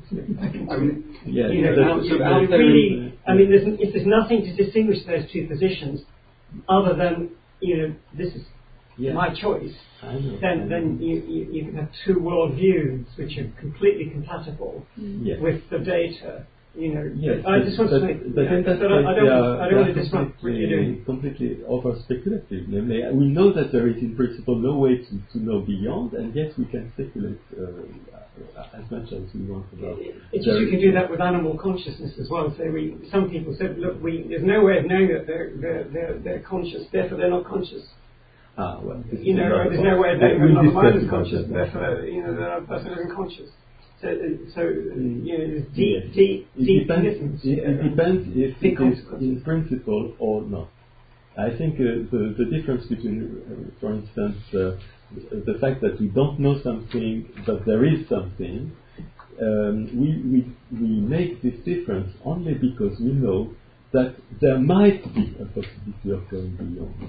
Speaker 6: If there's nothing to distinguish those two positions other than this is my choice, then you can have two world views which are completely compatible with the data. I just want to say, I don't want to disrupt what you're doing.
Speaker 1: Completely over speculative. We know that there is in principle no way to know beyond, and yet we can speculate as much as we want about.
Speaker 6: It's just you can do that with animal consciousness as well. So some people said, look, there's no way of knowing that they're conscious, therefore they're not conscious.
Speaker 1: Well,
Speaker 6: there's no way of knowing that another mind is conscious, therefore that person isn't conscious. So there's deep distance.
Speaker 1: It depends if it is in principle or not. I think the difference between, for instance, the fact that we don't know something, but there is something, we make this difference only because we know that there might be a possibility of going beyond.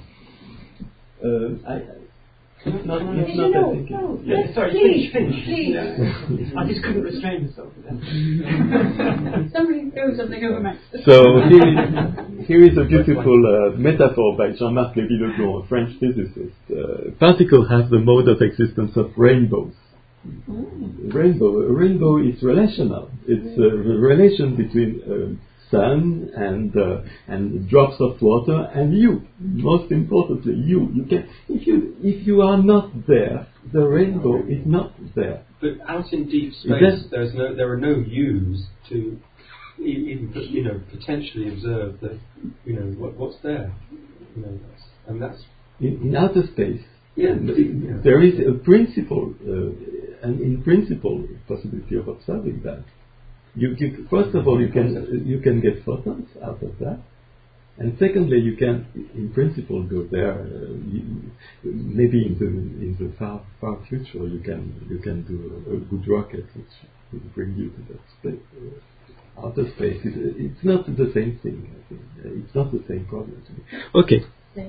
Speaker 1: It's not I think.
Speaker 6: Sorry, finish. I just couldn't restrain myself.
Speaker 4: Somebody throw something over Max.
Speaker 1: So here is a beautiful metaphor by Jean-Marc Lévy-Legon, a French physicist. Particles have the mode of existence of rainbows. A rainbow is relational. It's a relation between sun and drops of water and you. Most importantly, you can if you are not there, the rainbow is not there.
Speaker 3: But out in deep space, there are no yous to even potentially observe that what's there. And that's
Speaker 1: in outer space.
Speaker 3: Yeah,
Speaker 1: there is a principle, and in principle, possibility of observing that. First of all, you can get photons out of that, and secondly, you can, in principle, go there. Maybe in the far future, you can do a good rocket which will bring you to that space. Outer space it's not the same thing. I think. It's not the same problem to me. Okay.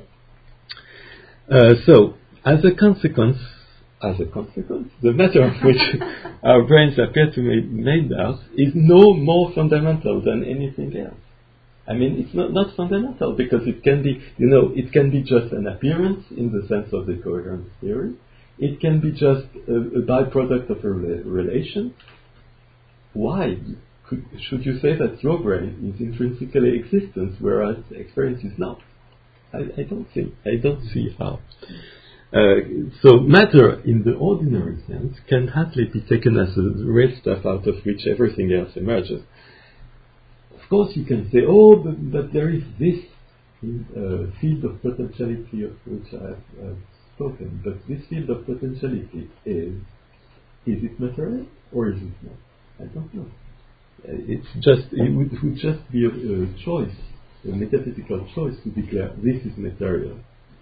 Speaker 1: So, as a consequence, the matter of which our brains appear to be made out is no more fundamental than anything else. I mean, it's not fundamental because it can be, it can be just an appearance in the sense of the coherence theory. It can be just a byproduct of a relation. Why should you say that your brain is intrinsically existent, whereas experience is not? I don't see how. So matter, in the ordinary sense, can hardly be taken as the real stuff out of which everything else emerges. Of course, you can say, but there is this field of potentiality of which I have spoken. But this field of potentiality is it material or is it not? I don't know. It would just be a choice, a metaphysical choice to declare this is material.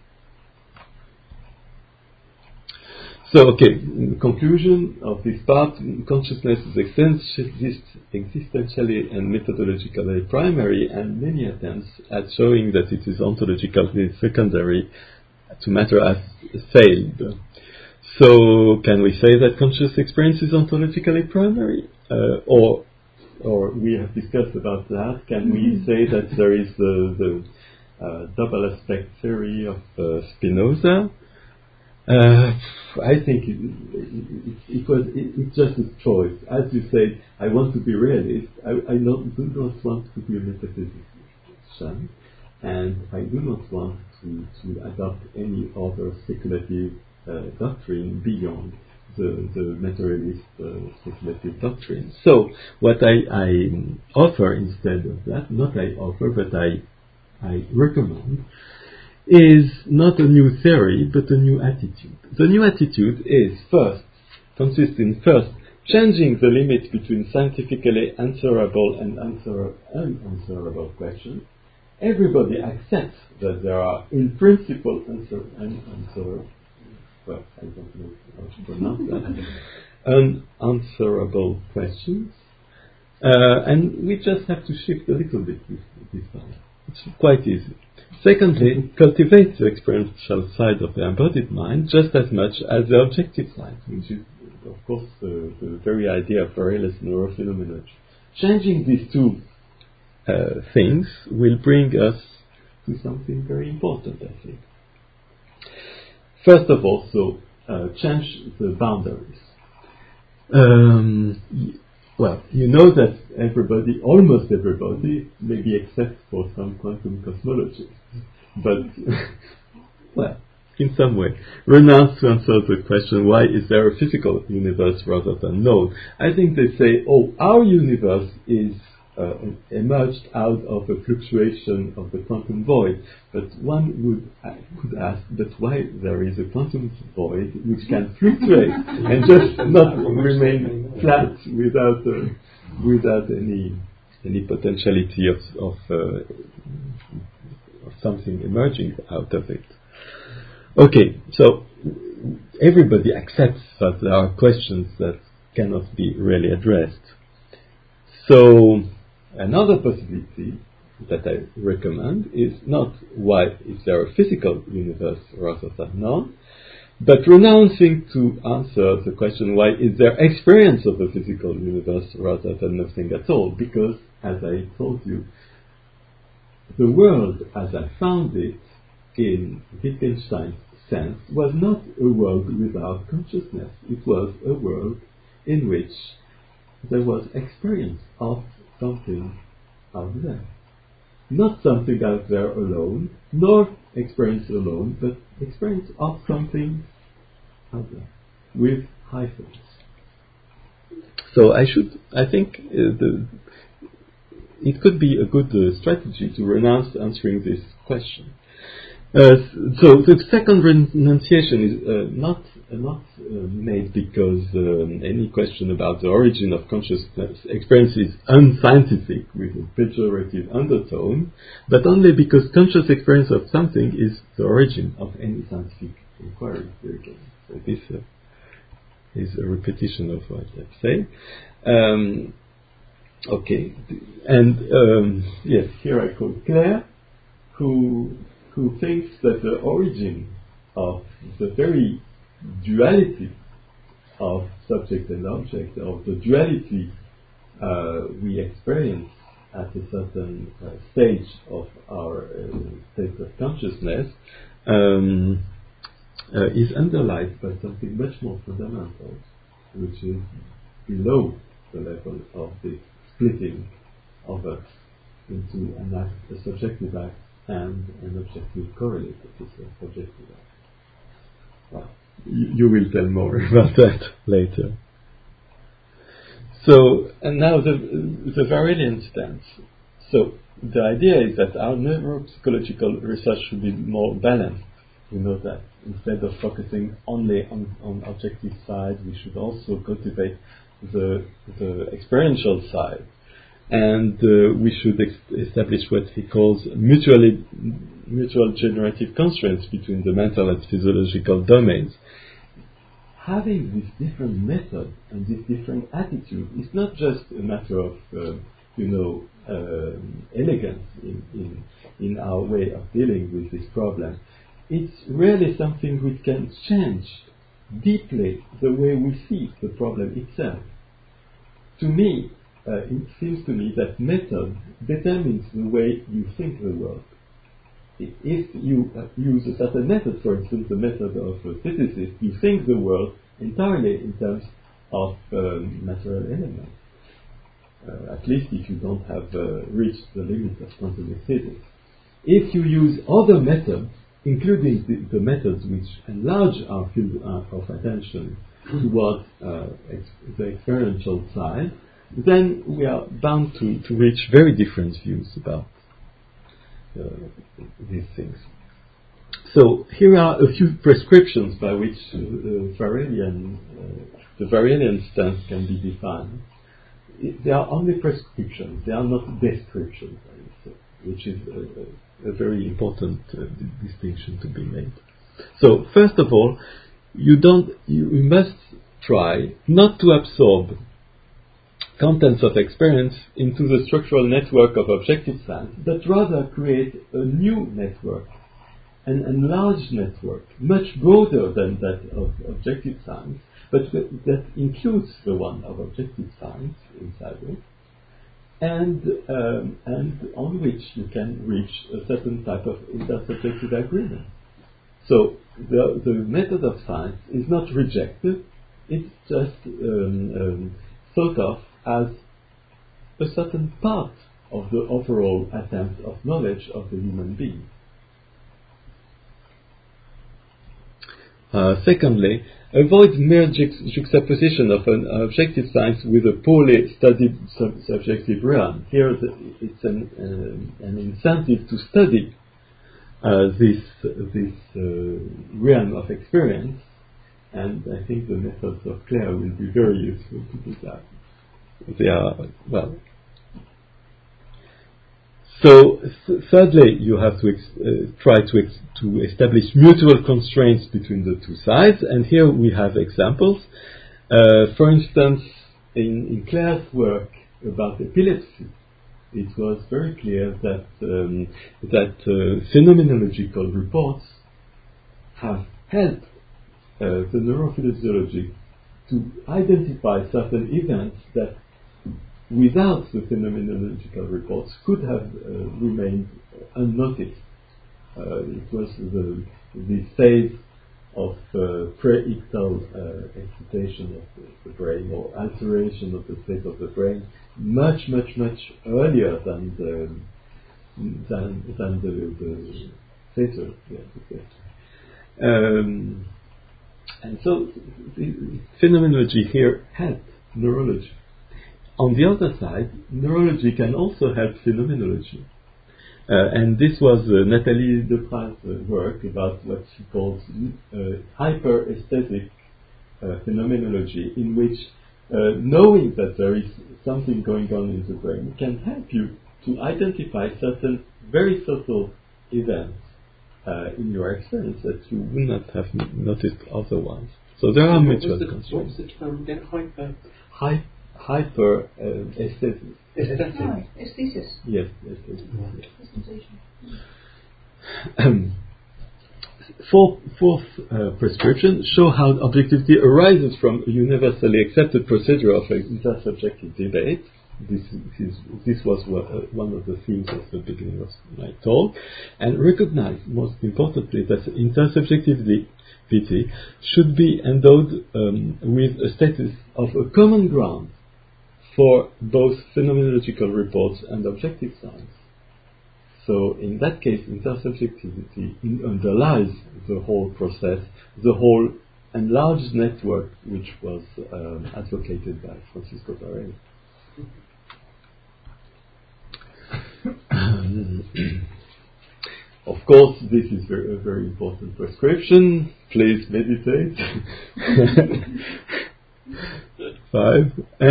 Speaker 1: So, in the conclusion of this part, consciousness is existentially and methodologically primary, and many attempts at showing that it is ontologically secondary to matter have failed. So, can we say that conscious experience is ontologically primary? Or we have discussed about that. Can we say that there is the double aspect theory of Spinoza? I think it's just a choice. As you said, I want to be realist. I do not want to be a metaphysician, and I do not want to adopt any other speculative doctrine beyond the materialist speculative doctrine. So, what I offer instead of that, not I offer, but I recommend, is not a new theory, but a new attitude. The new attitude consists in changing the limit between scientifically answerable and unanswerable questions. Everybody accepts that there are, in principle, I don't know how to pronounce that, unanswerable questions. And we just have to shift a little bit this time. It's quite easy. Secondly, cultivate the experiential side of the embodied mind just as much as the objective side, which is, of course, the very idea of Aurelius' neurophenomenology. Changing these two things will bring us to something very important, I think. First of all, change the boundaries. Well, you know that almost everybody, maybe except for some quantum cosmologists, but, in some way, renounce to answer the question, why is there a physical universe rather than known? I think they say, oh, our universe is emerged out of a fluctuation of the quantum void. But one could ask, but why there is a quantum void which can fluctuate and just not remain flat without any potentiality of something emerging out of it. Okay, so everybody accepts that there are questions that cannot be really addressed. So another possibility that I recommend is not why is there a physical universe rather than none, but renouncing to answer the question why is there experience of a physical universe rather than nothing at all, because, as I told you, the world as I found it in Wittgenstein's sense was not a world without consciousness. It was a world in which there was experience of something out there. Not something out there alone, nor experience alone, but experience of something out there, with hyphens. So I think it could be a good strategy to renounce answering this question. So the second renunciation is not made because any question about the origin of consciousness experience is unscientific with a pejorative undertone, but only because conscious experience of something is the origin of any scientific inquiry. So this is a repetition of what I say. Okay, and yes, here I quote Claire, who thinks that the origin of the very duality of subject and object, of the duality we experience at a certain stage of our state of consciousness, is underlined by something much more fundamental, which is below the level of this splitting of us into an act, a subjective act, and an objective correlate, that is a subjective act. Well, you will tell more about that later. So, and now the Varelian stance. So, the idea is that our neuropsychological research should be more balanced. You know that instead of focusing only on objective side, we should also cultivate the experiential side. And we should establish what he calls mutual generative constraints between the mental and physiological domains. Having this different method and this different attitude is not just a matter of, elegance in our way of dealing with this problem. It's really something which can change deeply the way we see the problem itself. To me, it seems to me that method determines the way you think the world. If you use a certain method, for instance, the method of a physicist, you think the world entirely in terms of material elements. At least if you don't have reached the limit of quantum physics. If you use other methods, including the methods which enlarge our field of attention towards the experiential side, then we are bound to reach very different views about these things. So here are a few prescriptions by which the Varelian stance can be defined. They are only prescriptions, they are not descriptions, which is a very important distinction to be made. So first of all, you must try not to absorb contents of experience into the structural network of objective science, but rather create a new network, an enlarged network, much broader than that of objective science, but that includes the one of objective science inside it, and on which you can reach a certain type of intersubjective agreement. So the method of science is not rejected, it's just thought of as a certain part of the overall attempt of knowledge of the human being. Secondly, avoid mere juxtaposition of an objective science with a poorly studied subjective realm. Here it's an incentive to study this realm of experience, and I think the methods of Claire will be very useful to do that. They are, well. So, thirdly, you have to try to establish mutual constraints between the two sides, and here we have examples. For instance, in Claire's work about epilepsy, it was very clear that phenomenological reports have helped the neurophysiology to identify certain events that, without the phenomenological reports, could have remained unnoticed. It was the phase of pre-ictal excitation of the brain, or alteration of the state of the brain, much earlier than the theta. And so the phenomenology here helped neurology. On the other side, neurology can also help phenomenology. And this was Nathalie Depra's work about what she calls hyper-aesthetic phenomenology, in which knowing that there is something going on in the brain can help you to identify certain very subtle events in your experience that you would not have noticed otherwise. So there are mutual constraints.
Speaker 6: What's the term again?
Speaker 1: Hyper-aesthesis.
Speaker 4: Aesthesis.
Speaker 1: Yes, aesthesis. Fourth prescription: show how objectivity arises from a universally accepted procedure of intersubjective debate. This was one of the themes at the beginning of my talk, and recognize, most importantly, that intersubjectivity should be endowed with a status of a common ground for both phenomenological reports and objective science. So in that case, intersubjectivity underlies the whole process, the whole enlarged network which was advocated by Francisco Varela. Of course, this is a very important prescription. Please meditate. 5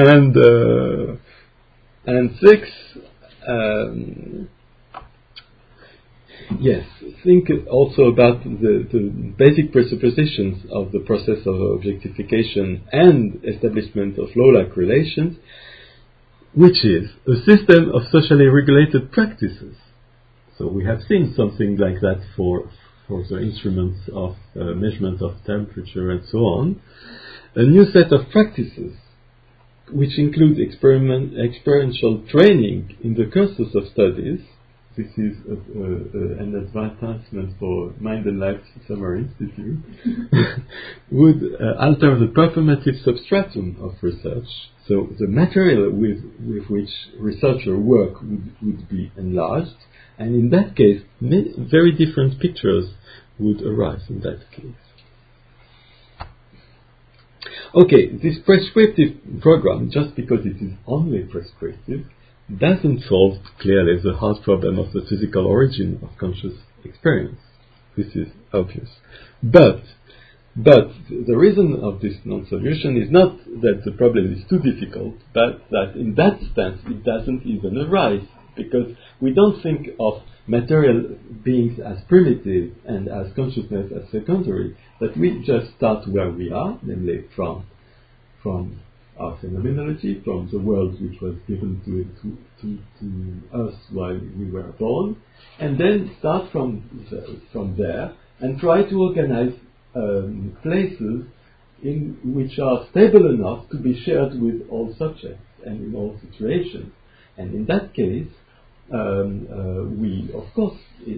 Speaker 1: and 6. Yes, think also about the basic presuppositions of the process of objectification and establishment of law-like relations, which is a system of socially regulated practices. So we have seen something like that for the instruments of measurement of temperature and so on. A new set of practices, which include experiential training in the cursus of studies. This is an advertisement for Mind and Life Summer Institute, would alter the performative substratum of research. So the material with which researchers work would be enlarged, and in that case, very different pictures would arise in that case. Okay, this prescriptive program, just because it is only prescriptive, doesn't solve clearly the hard problem of the physical origin of conscious experience. This is obvious. But the reason of this non-solution is not that the problem is too difficult, but that in that sense it doesn't even arise, because we don't think of material beings as primitive and as consciousness as secondary, but we just start where we are, namely from our phenomenology, from the world which was given to us while we were born, and then start from there and try to organize places which are stable enough to be shared with all subjects and in all situations. And in that case, we, of course,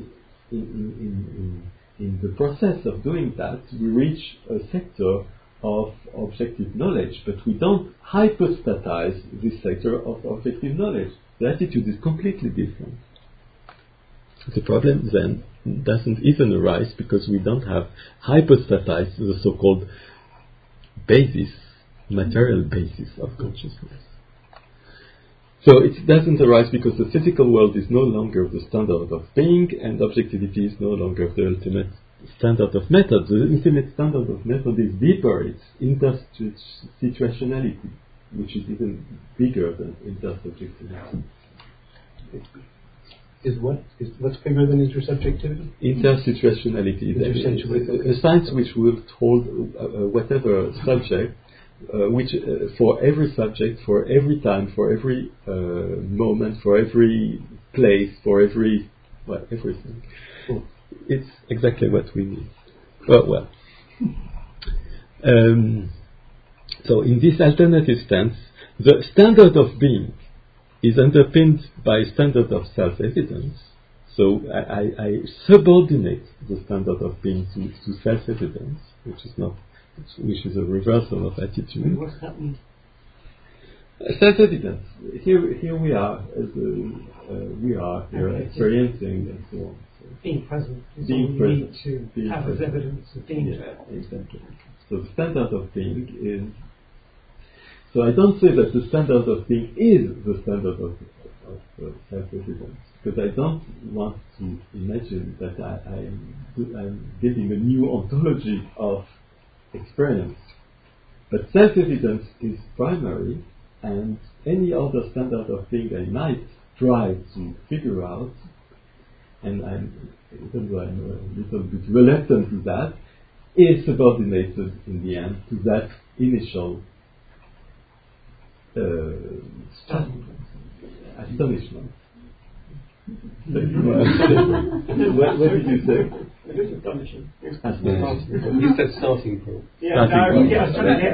Speaker 1: in the process of doing that, we reach a sector of objective knowledge, but we don't hypostatize this sector of objective knowledge. The attitude is completely different. The problem then doesn't even arise because we don't have hypostatized the so-called basis, material basis of consciousness. So it doesn't arise because the physical world is no longer the standard of being, and objectivity is no longer the ultimate standard of method. The ultimate standard of method is deeper. It's intersituationality, which is even bigger than intersubjectivity.
Speaker 8: What's bigger than intersubjectivity?
Speaker 1: Intersituationality. A science which will hold whatever subject, which for every subject, for every time, for every moment, for every place, for every everything. It's exactly what we need. So in this alternative stance, the standard of being is underpinned by a standard of self-evidence. So I subordinate the standard of being to self-evidence, which is a reversal of attitude.
Speaker 6: What's that mean?
Speaker 1: Self-evidence. Here we are, here experiencing and so on. So
Speaker 6: being present is
Speaker 1: being
Speaker 6: all you
Speaker 1: present,
Speaker 6: need to
Speaker 1: being
Speaker 6: have as
Speaker 1: present.
Speaker 6: evidence of being
Speaker 1: Yeah,
Speaker 6: there.
Speaker 1: exactly. So the standard of being is. So I don't say that the standard of being is the standard of self-evidence, because I don't want to imagine that I'm building a new ontology of experience. But self-evidence is primary, and any other standard of being I might try to figure out, and even though I'm a little bit reluctant to that, is subordinated in the end to that initial astonishment. What did you say?
Speaker 6: It is astonishing.
Speaker 3: You said starting point.
Speaker 6: Yeah,
Speaker 1: Starting
Speaker 6: yeah,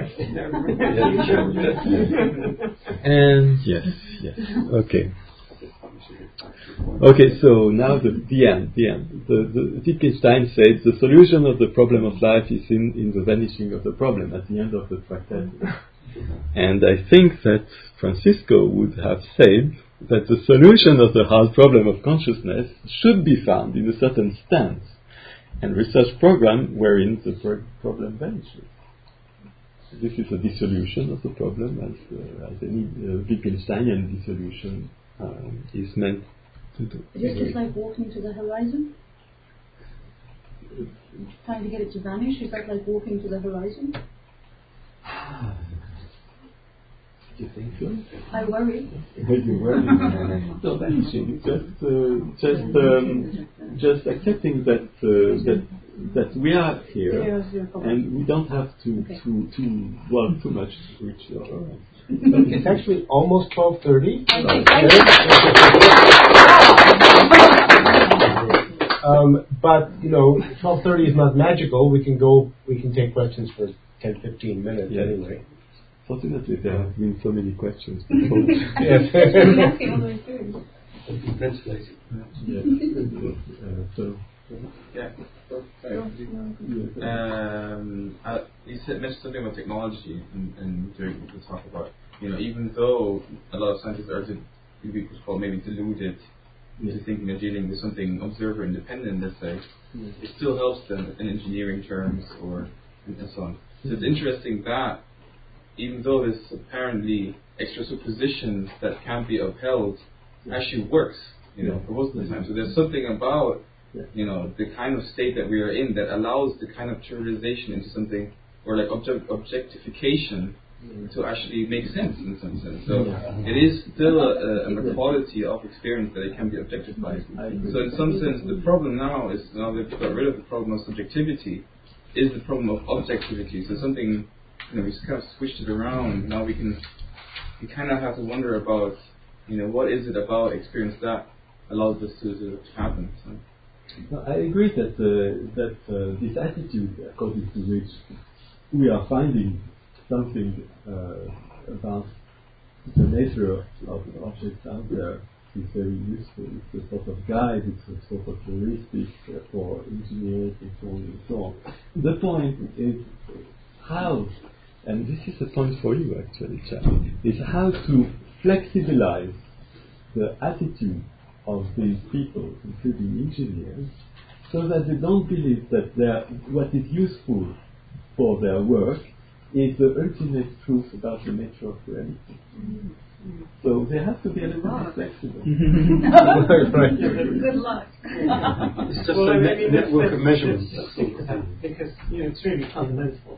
Speaker 1: point. And yes, okay. Okay, so now the end. The Wittgenstein said the solution of the problem of life is in the vanishing of the problem at the end of the tractate. And I think that Francisco would have said that the solution of the hard problem of consciousness should be found in a certain stance and research program wherein the problem vanishes. This is a dissolution of the problem as any Wittgensteinian dissolution is meant to do.
Speaker 4: Is it just like walking to the horizon? Trying to get it to vanish? Is that like walking to the horizon?
Speaker 1: Do you think so?
Speaker 4: I worry.
Speaker 1: You worry. No, vanishing. Just accepting that we are here, and we don't have to work too much to reach the horizon.
Speaker 8: It's actually almost 12:30. But 12:30 is not magical. We can take questions for 10-15 minutes anyway.
Speaker 1: Fortunately, there have been so many questions before.
Speaker 8: Yes.
Speaker 2: You mentioned something about technology and during the talk about, even though a lot of scientists are maybe deluded into thinking they're dealing with something observer independent, let's say, it still helps them in engineering terms and so on. So it's interesting that even though this apparently extra superposition that can't be upheld actually works, for most of the time. So there's something about, the kind of state that we are in that allows the kind of trivialization into something, or like objectification, to actually make sense in some sense. So it is still a quality of experience that it can be objectified. So in some sense, the problem now that we've got rid of the problem of subjectivity, is the problem of objectivity. So something, we just kind of switched it around. Now we kind of have to wonder about, what is it about experience that allows this to happen. So.
Speaker 1: No, I agree that this attitude, according to which we are finding something about the nature of objects out there, is very useful. It's a sort of guide, it's a sort of heuristic for engineers and so on and so on. The point is how, and this is a point for you actually, Chad, is how to flexibilize the attitude of these people, including engineers, so that they don't believe that what is useful for their work is the ultimate truth about the nature of reality. So they have to be a little bit flexible.
Speaker 8: Right.
Speaker 4: Good luck.
Speaker 3: It's just a network of measurements.
Speaker 6: Because it's really fundamental.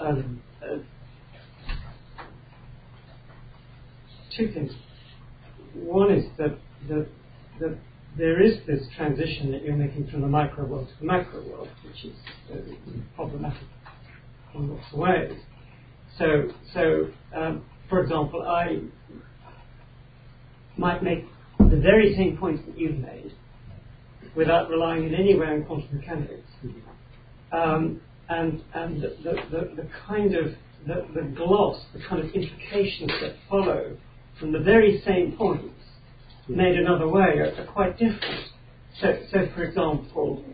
Speaker 6: Two things. One is that there is this transition that you're making from the micro world to the macro world, which is problematic in lots of ways. So, for example, I might make the very same points that you've made without relying in any way on quantum mechanics. And the kind of the gloss, the kind of implications that follow from the very same points made another way are quite different. So for example,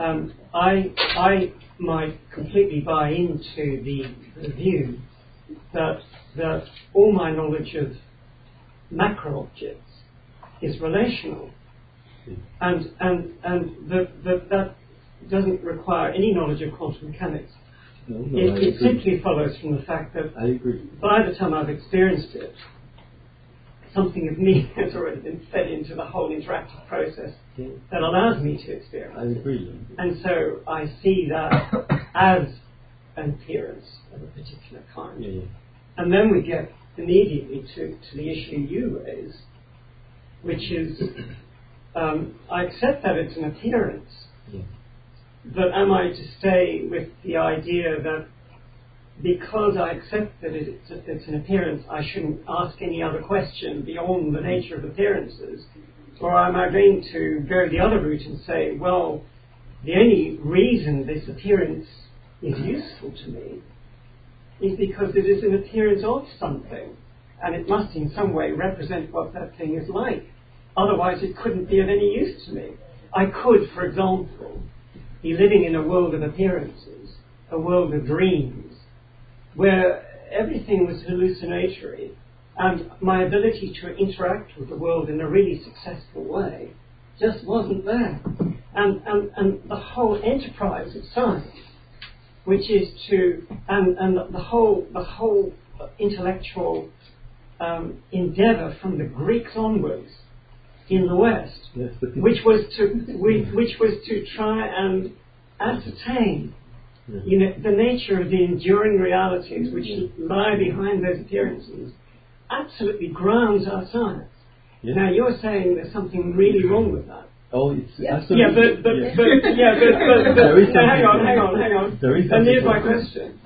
Speaker 6: I might completely buy into the view that all my knowledge of macro objects is relational, and that doesn't require any knowledge of quantum mechanics. It simply follows from the fact that by the time I've experienced it, something of me has already been fed into the whole interactive process that allows me to experience it. And so I see that as an appearance of a particular kind. And then we get immediately to the issue you raise, which is I accept that it's an appearance, but am I to stay with the idea that because I accept that it's an appearance, I shouldn't ask any other question beyond the nature of appearances? Or am I going to go the other route and say, well, the only reason this appearance is useful to me is because it is an appearance of something, and it must in some way represent what that thing is like. Otherwise it couldn't be of any use to me. I could, for example, be living in a world of appearances, a world of dreams, where everything was hallucinatory, and my ability to interact with the world in a really successful way just wasn't there. And the whole enterprise of science, which is and the whole intellectual endeavour from the Greeks onwards in the West, which was to try and ascertain the nature of the enduring realities which lie behind those appearances, absolutely grounds our science. Now you're saying there's something really wrong with that.
Speaker 1: Oh, it's
Speaker 6: absolutely. But hang on. And here's my question.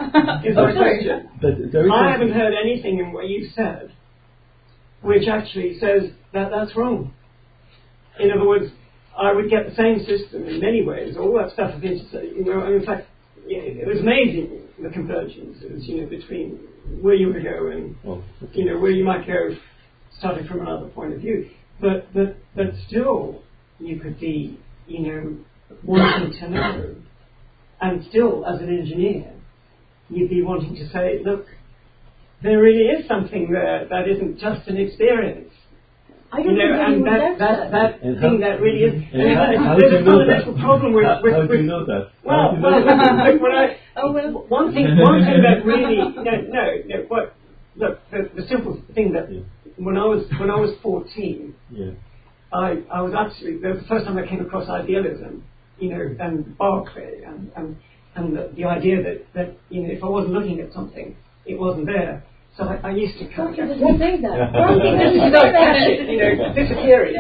Speaker 6: I haven't heard anything in what you've said which actually says that that's wrong. In other words, I would get the same system in many ways. All that stuff of in fact, it was amazing, the convergences, between where you would go and where you might go, starting from another point of view. But still, you could be, wanting to know, and still, as an engineer, you'd be wanting to say, look, there really is something there that isn't just an experience.
Speaker 4: I don't
Speaker 6: and that thing that really is. There's a fundamental problem with.
Speaker 1: How do you know that?
Speaker 6: Well, one thing that really the simple thing that when I was 14, I was actually, that was the first time I came across idealism, and Berkeley, and the idea that if I wasn't looking at something, it wasn't there. So I used to kind of
Speaker 4: say that.
Speaker 6: disappearing,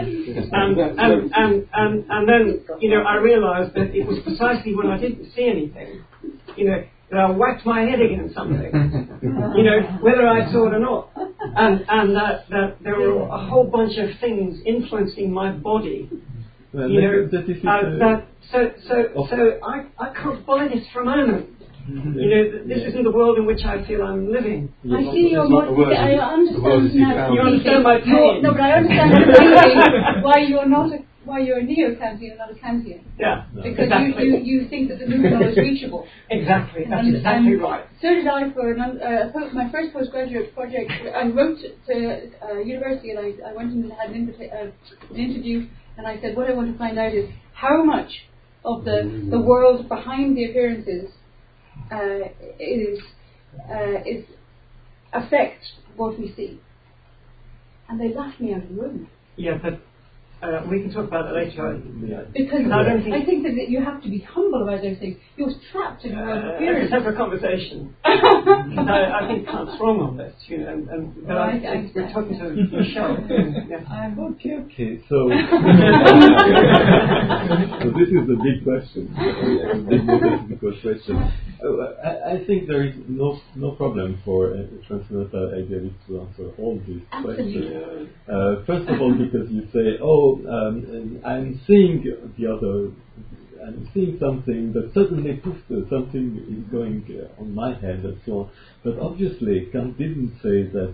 Speaker 6: and then I realised that it was precisely when I didn't see anything, that I whacked my head against something, whether I saw it or not, and that there were a whole bunch of things influencing my body, So I can't buy this for a moment. This isn't the world in which I feel I'm living.
Speaker 4: I see your I understand now.
Speaker 6: You understand my pain.
Speaker 4: No, but I understand why you're not why you're a neo-Kantian and not a Kantian.
Speaker 6: Yeah,
Speaker 4: Because
Speaker 6: exactly.
Speaker 4: you think that the noumenal is reachable.
Speaker 6: Exactly, that's exactly right.
Speaker 4: So did I for my first postgraduate project. I wrote to university and I went and had an interview, and I said what I want to find out is how much of the world behind the appearances is affect what we see. And they laughed me out of the room.
Speaker 6: Yeah, but we can talk about that later.
Speaker 4: Because I think that you have to be humble about those things. You're trapped in a world of appearance.
Speaker 6: Let's have a conversation. I think Kant's wrong on this, we're talking to Michelle.
Speaker 1: Okay. So this is the big question. The big question. I think there is no problem for a transcendental idealist to answer all these questions. First of all, because you say, I'm seeing I'm seeing something, but suddenly poof, something is going on my head and so on. But obviously, Kant didn't say that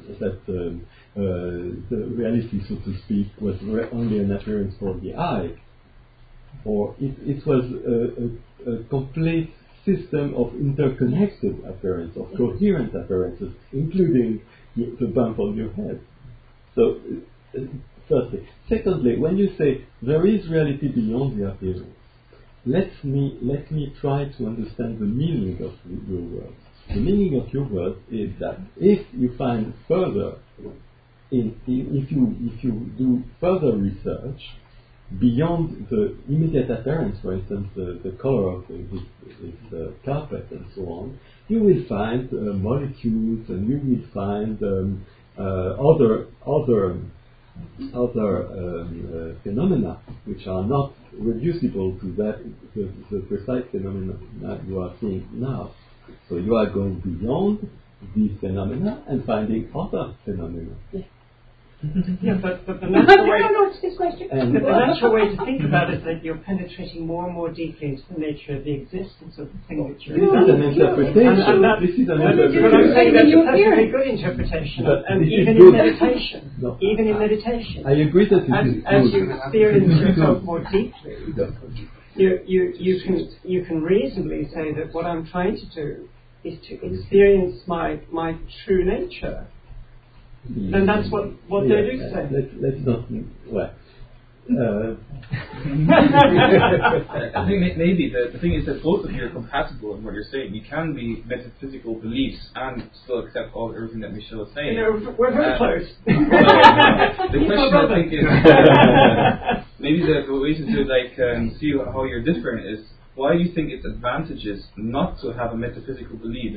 Speaker 1: the reality, so to speak, was only an appearance for the eye, or it was a complete system of interconnected appearances, of coherent appearances, including the bump on your head. So, firstly. Secondly, when you say there is reality beyond the appearance, let me try to understand the meaning of your words. The meaning of your words is that if you find further, if you do further research beyond the immediate appearance, for instance, the color of his carpet and so on, you will find molecules, and you will find other phenomena which are not reducible to the precise phenomena you are seeing now. So you are going beyond these phenomena and finding other phenomena.
Speaker 6: Yeah, but the natural way.
Speaker 4: This question.
Speaker 6: The natural way to think about it is that you're penetrating more and more deeply into the nature of the existence of the thing that you're.
Speaker 1: This is an interpretation. This is an interpretation.
Speaker 6: But I'm saying that's a perfectly good interpretation, and even in meditation.
Speaker 1: No.
Speaker 6: Even in meditation.
Speaker 1: I agree that
Speaker 6: as you experience yourself more deeply, you can reasonably say that what I'm trying to do is to experience my true nature. And that's what they do say.
Speaker 1: Let's not. Well.
Speaker 2: I think maybe the thing is that both of you are compatible in what you're saying. You can be metaphysical beliefs and still accept everything that Michelle is saying.
Speaker 6: We're very close.
Speaker 2: The question I think is maybe the way to do see how you're different is why do you think it's advantageous not to have a metaphysical belief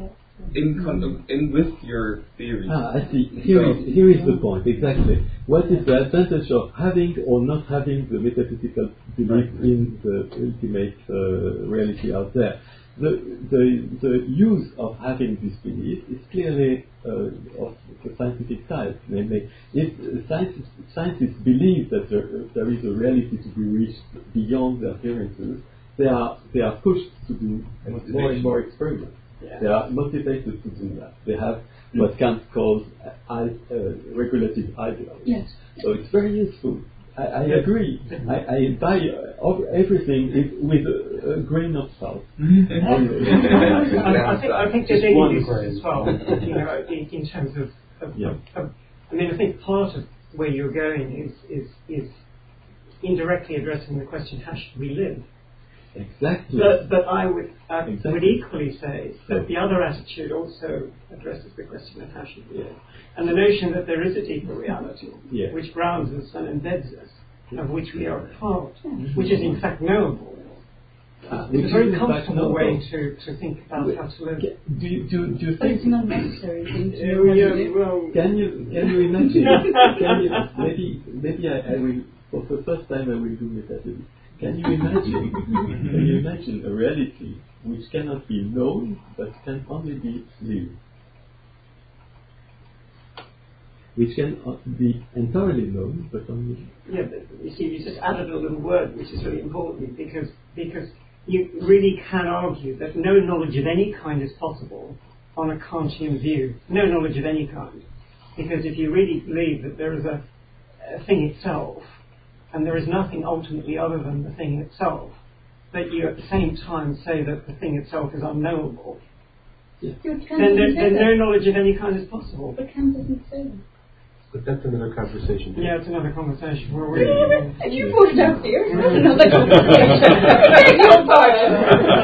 Speaker 2: in with your theory?
Speaker 1: I see. Here is the point exactly. What is the advantage of having or not having the metaphysical belief in the ultimate reality out there? The use of having this belief is clearly of the scientific side. Namely, if scientists believe that there is a reality to be reached beyond the appearances, they are pushed to do more and more experiments. Yeah. They are motivated to do that. They have what Kant calls regulative ideals.
Speaker 4: Yes.
Speaker 1: So it's very useful. I agree. I buy everything with a grain of salt.
Speaker 6: I think there's any use as well. In terms of I think part of where you're going is indirectly addressing the question: how should we live?
Speaker 1: Exactly.
Speaker 6: But I would equally say that the other attitude also addresses the question of how should we live, and the notion that there is a deeper reality which grounds us and embeds us, of which we are a part, which is in fact knowable. It's a very comfortable way to think about how to live.
Speaker 1: Do you
Speaker 4: But
Speaker 1: think
Speaker 4: it's not necessary thing to know how to live.
Speaker 1: Can you imagine? Maybe I will, for the first time I will do metaphysics. Can you imagine a reality which cannot be known but can only be lived? Which can be entirely known but only.
Speaker 6: Yeah, but you see, you just added a little word which is really important because you really can argue that no knowledge of any kind is possible on a Kantian view. No knowledge of any kind, because if you really believe that there is a thing itself, and there is nothing ultimately other than the thing itself, but you at the same time say that the thing itself is unknowable, then no knowledge of any kind is possible.
Speaker 4: But Kant doesn't say that.
Speaker 8: But that's another conversation.
Speaker 6: Yeah, it's another conversation. Where
Speaker 4: and you put it out there. That's another conversation. Beg your pardon.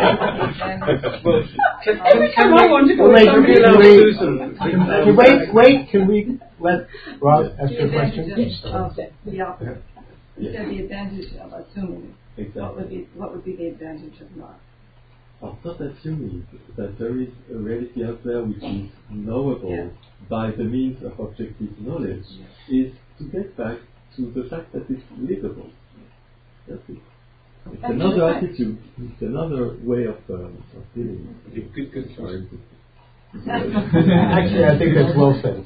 Speaker 4: Every time I want to go to somebody
Speaker 8: Wait, can we let Rob ask your question?
Speaker 7: The opposite. You said the advantage of assuming.
Speaker 1: Exactly.
Speaker 7: What would be the advantage of not?
Speaker 1: Of not assuming that there is a reality out there which is knowable by the means of objective knowledge is to get back to the fact that it's livable. That's it. It's another attitude. It's another way of dealing with it.
Speaker 8: Good. Sorry. Actually, I think that's well said.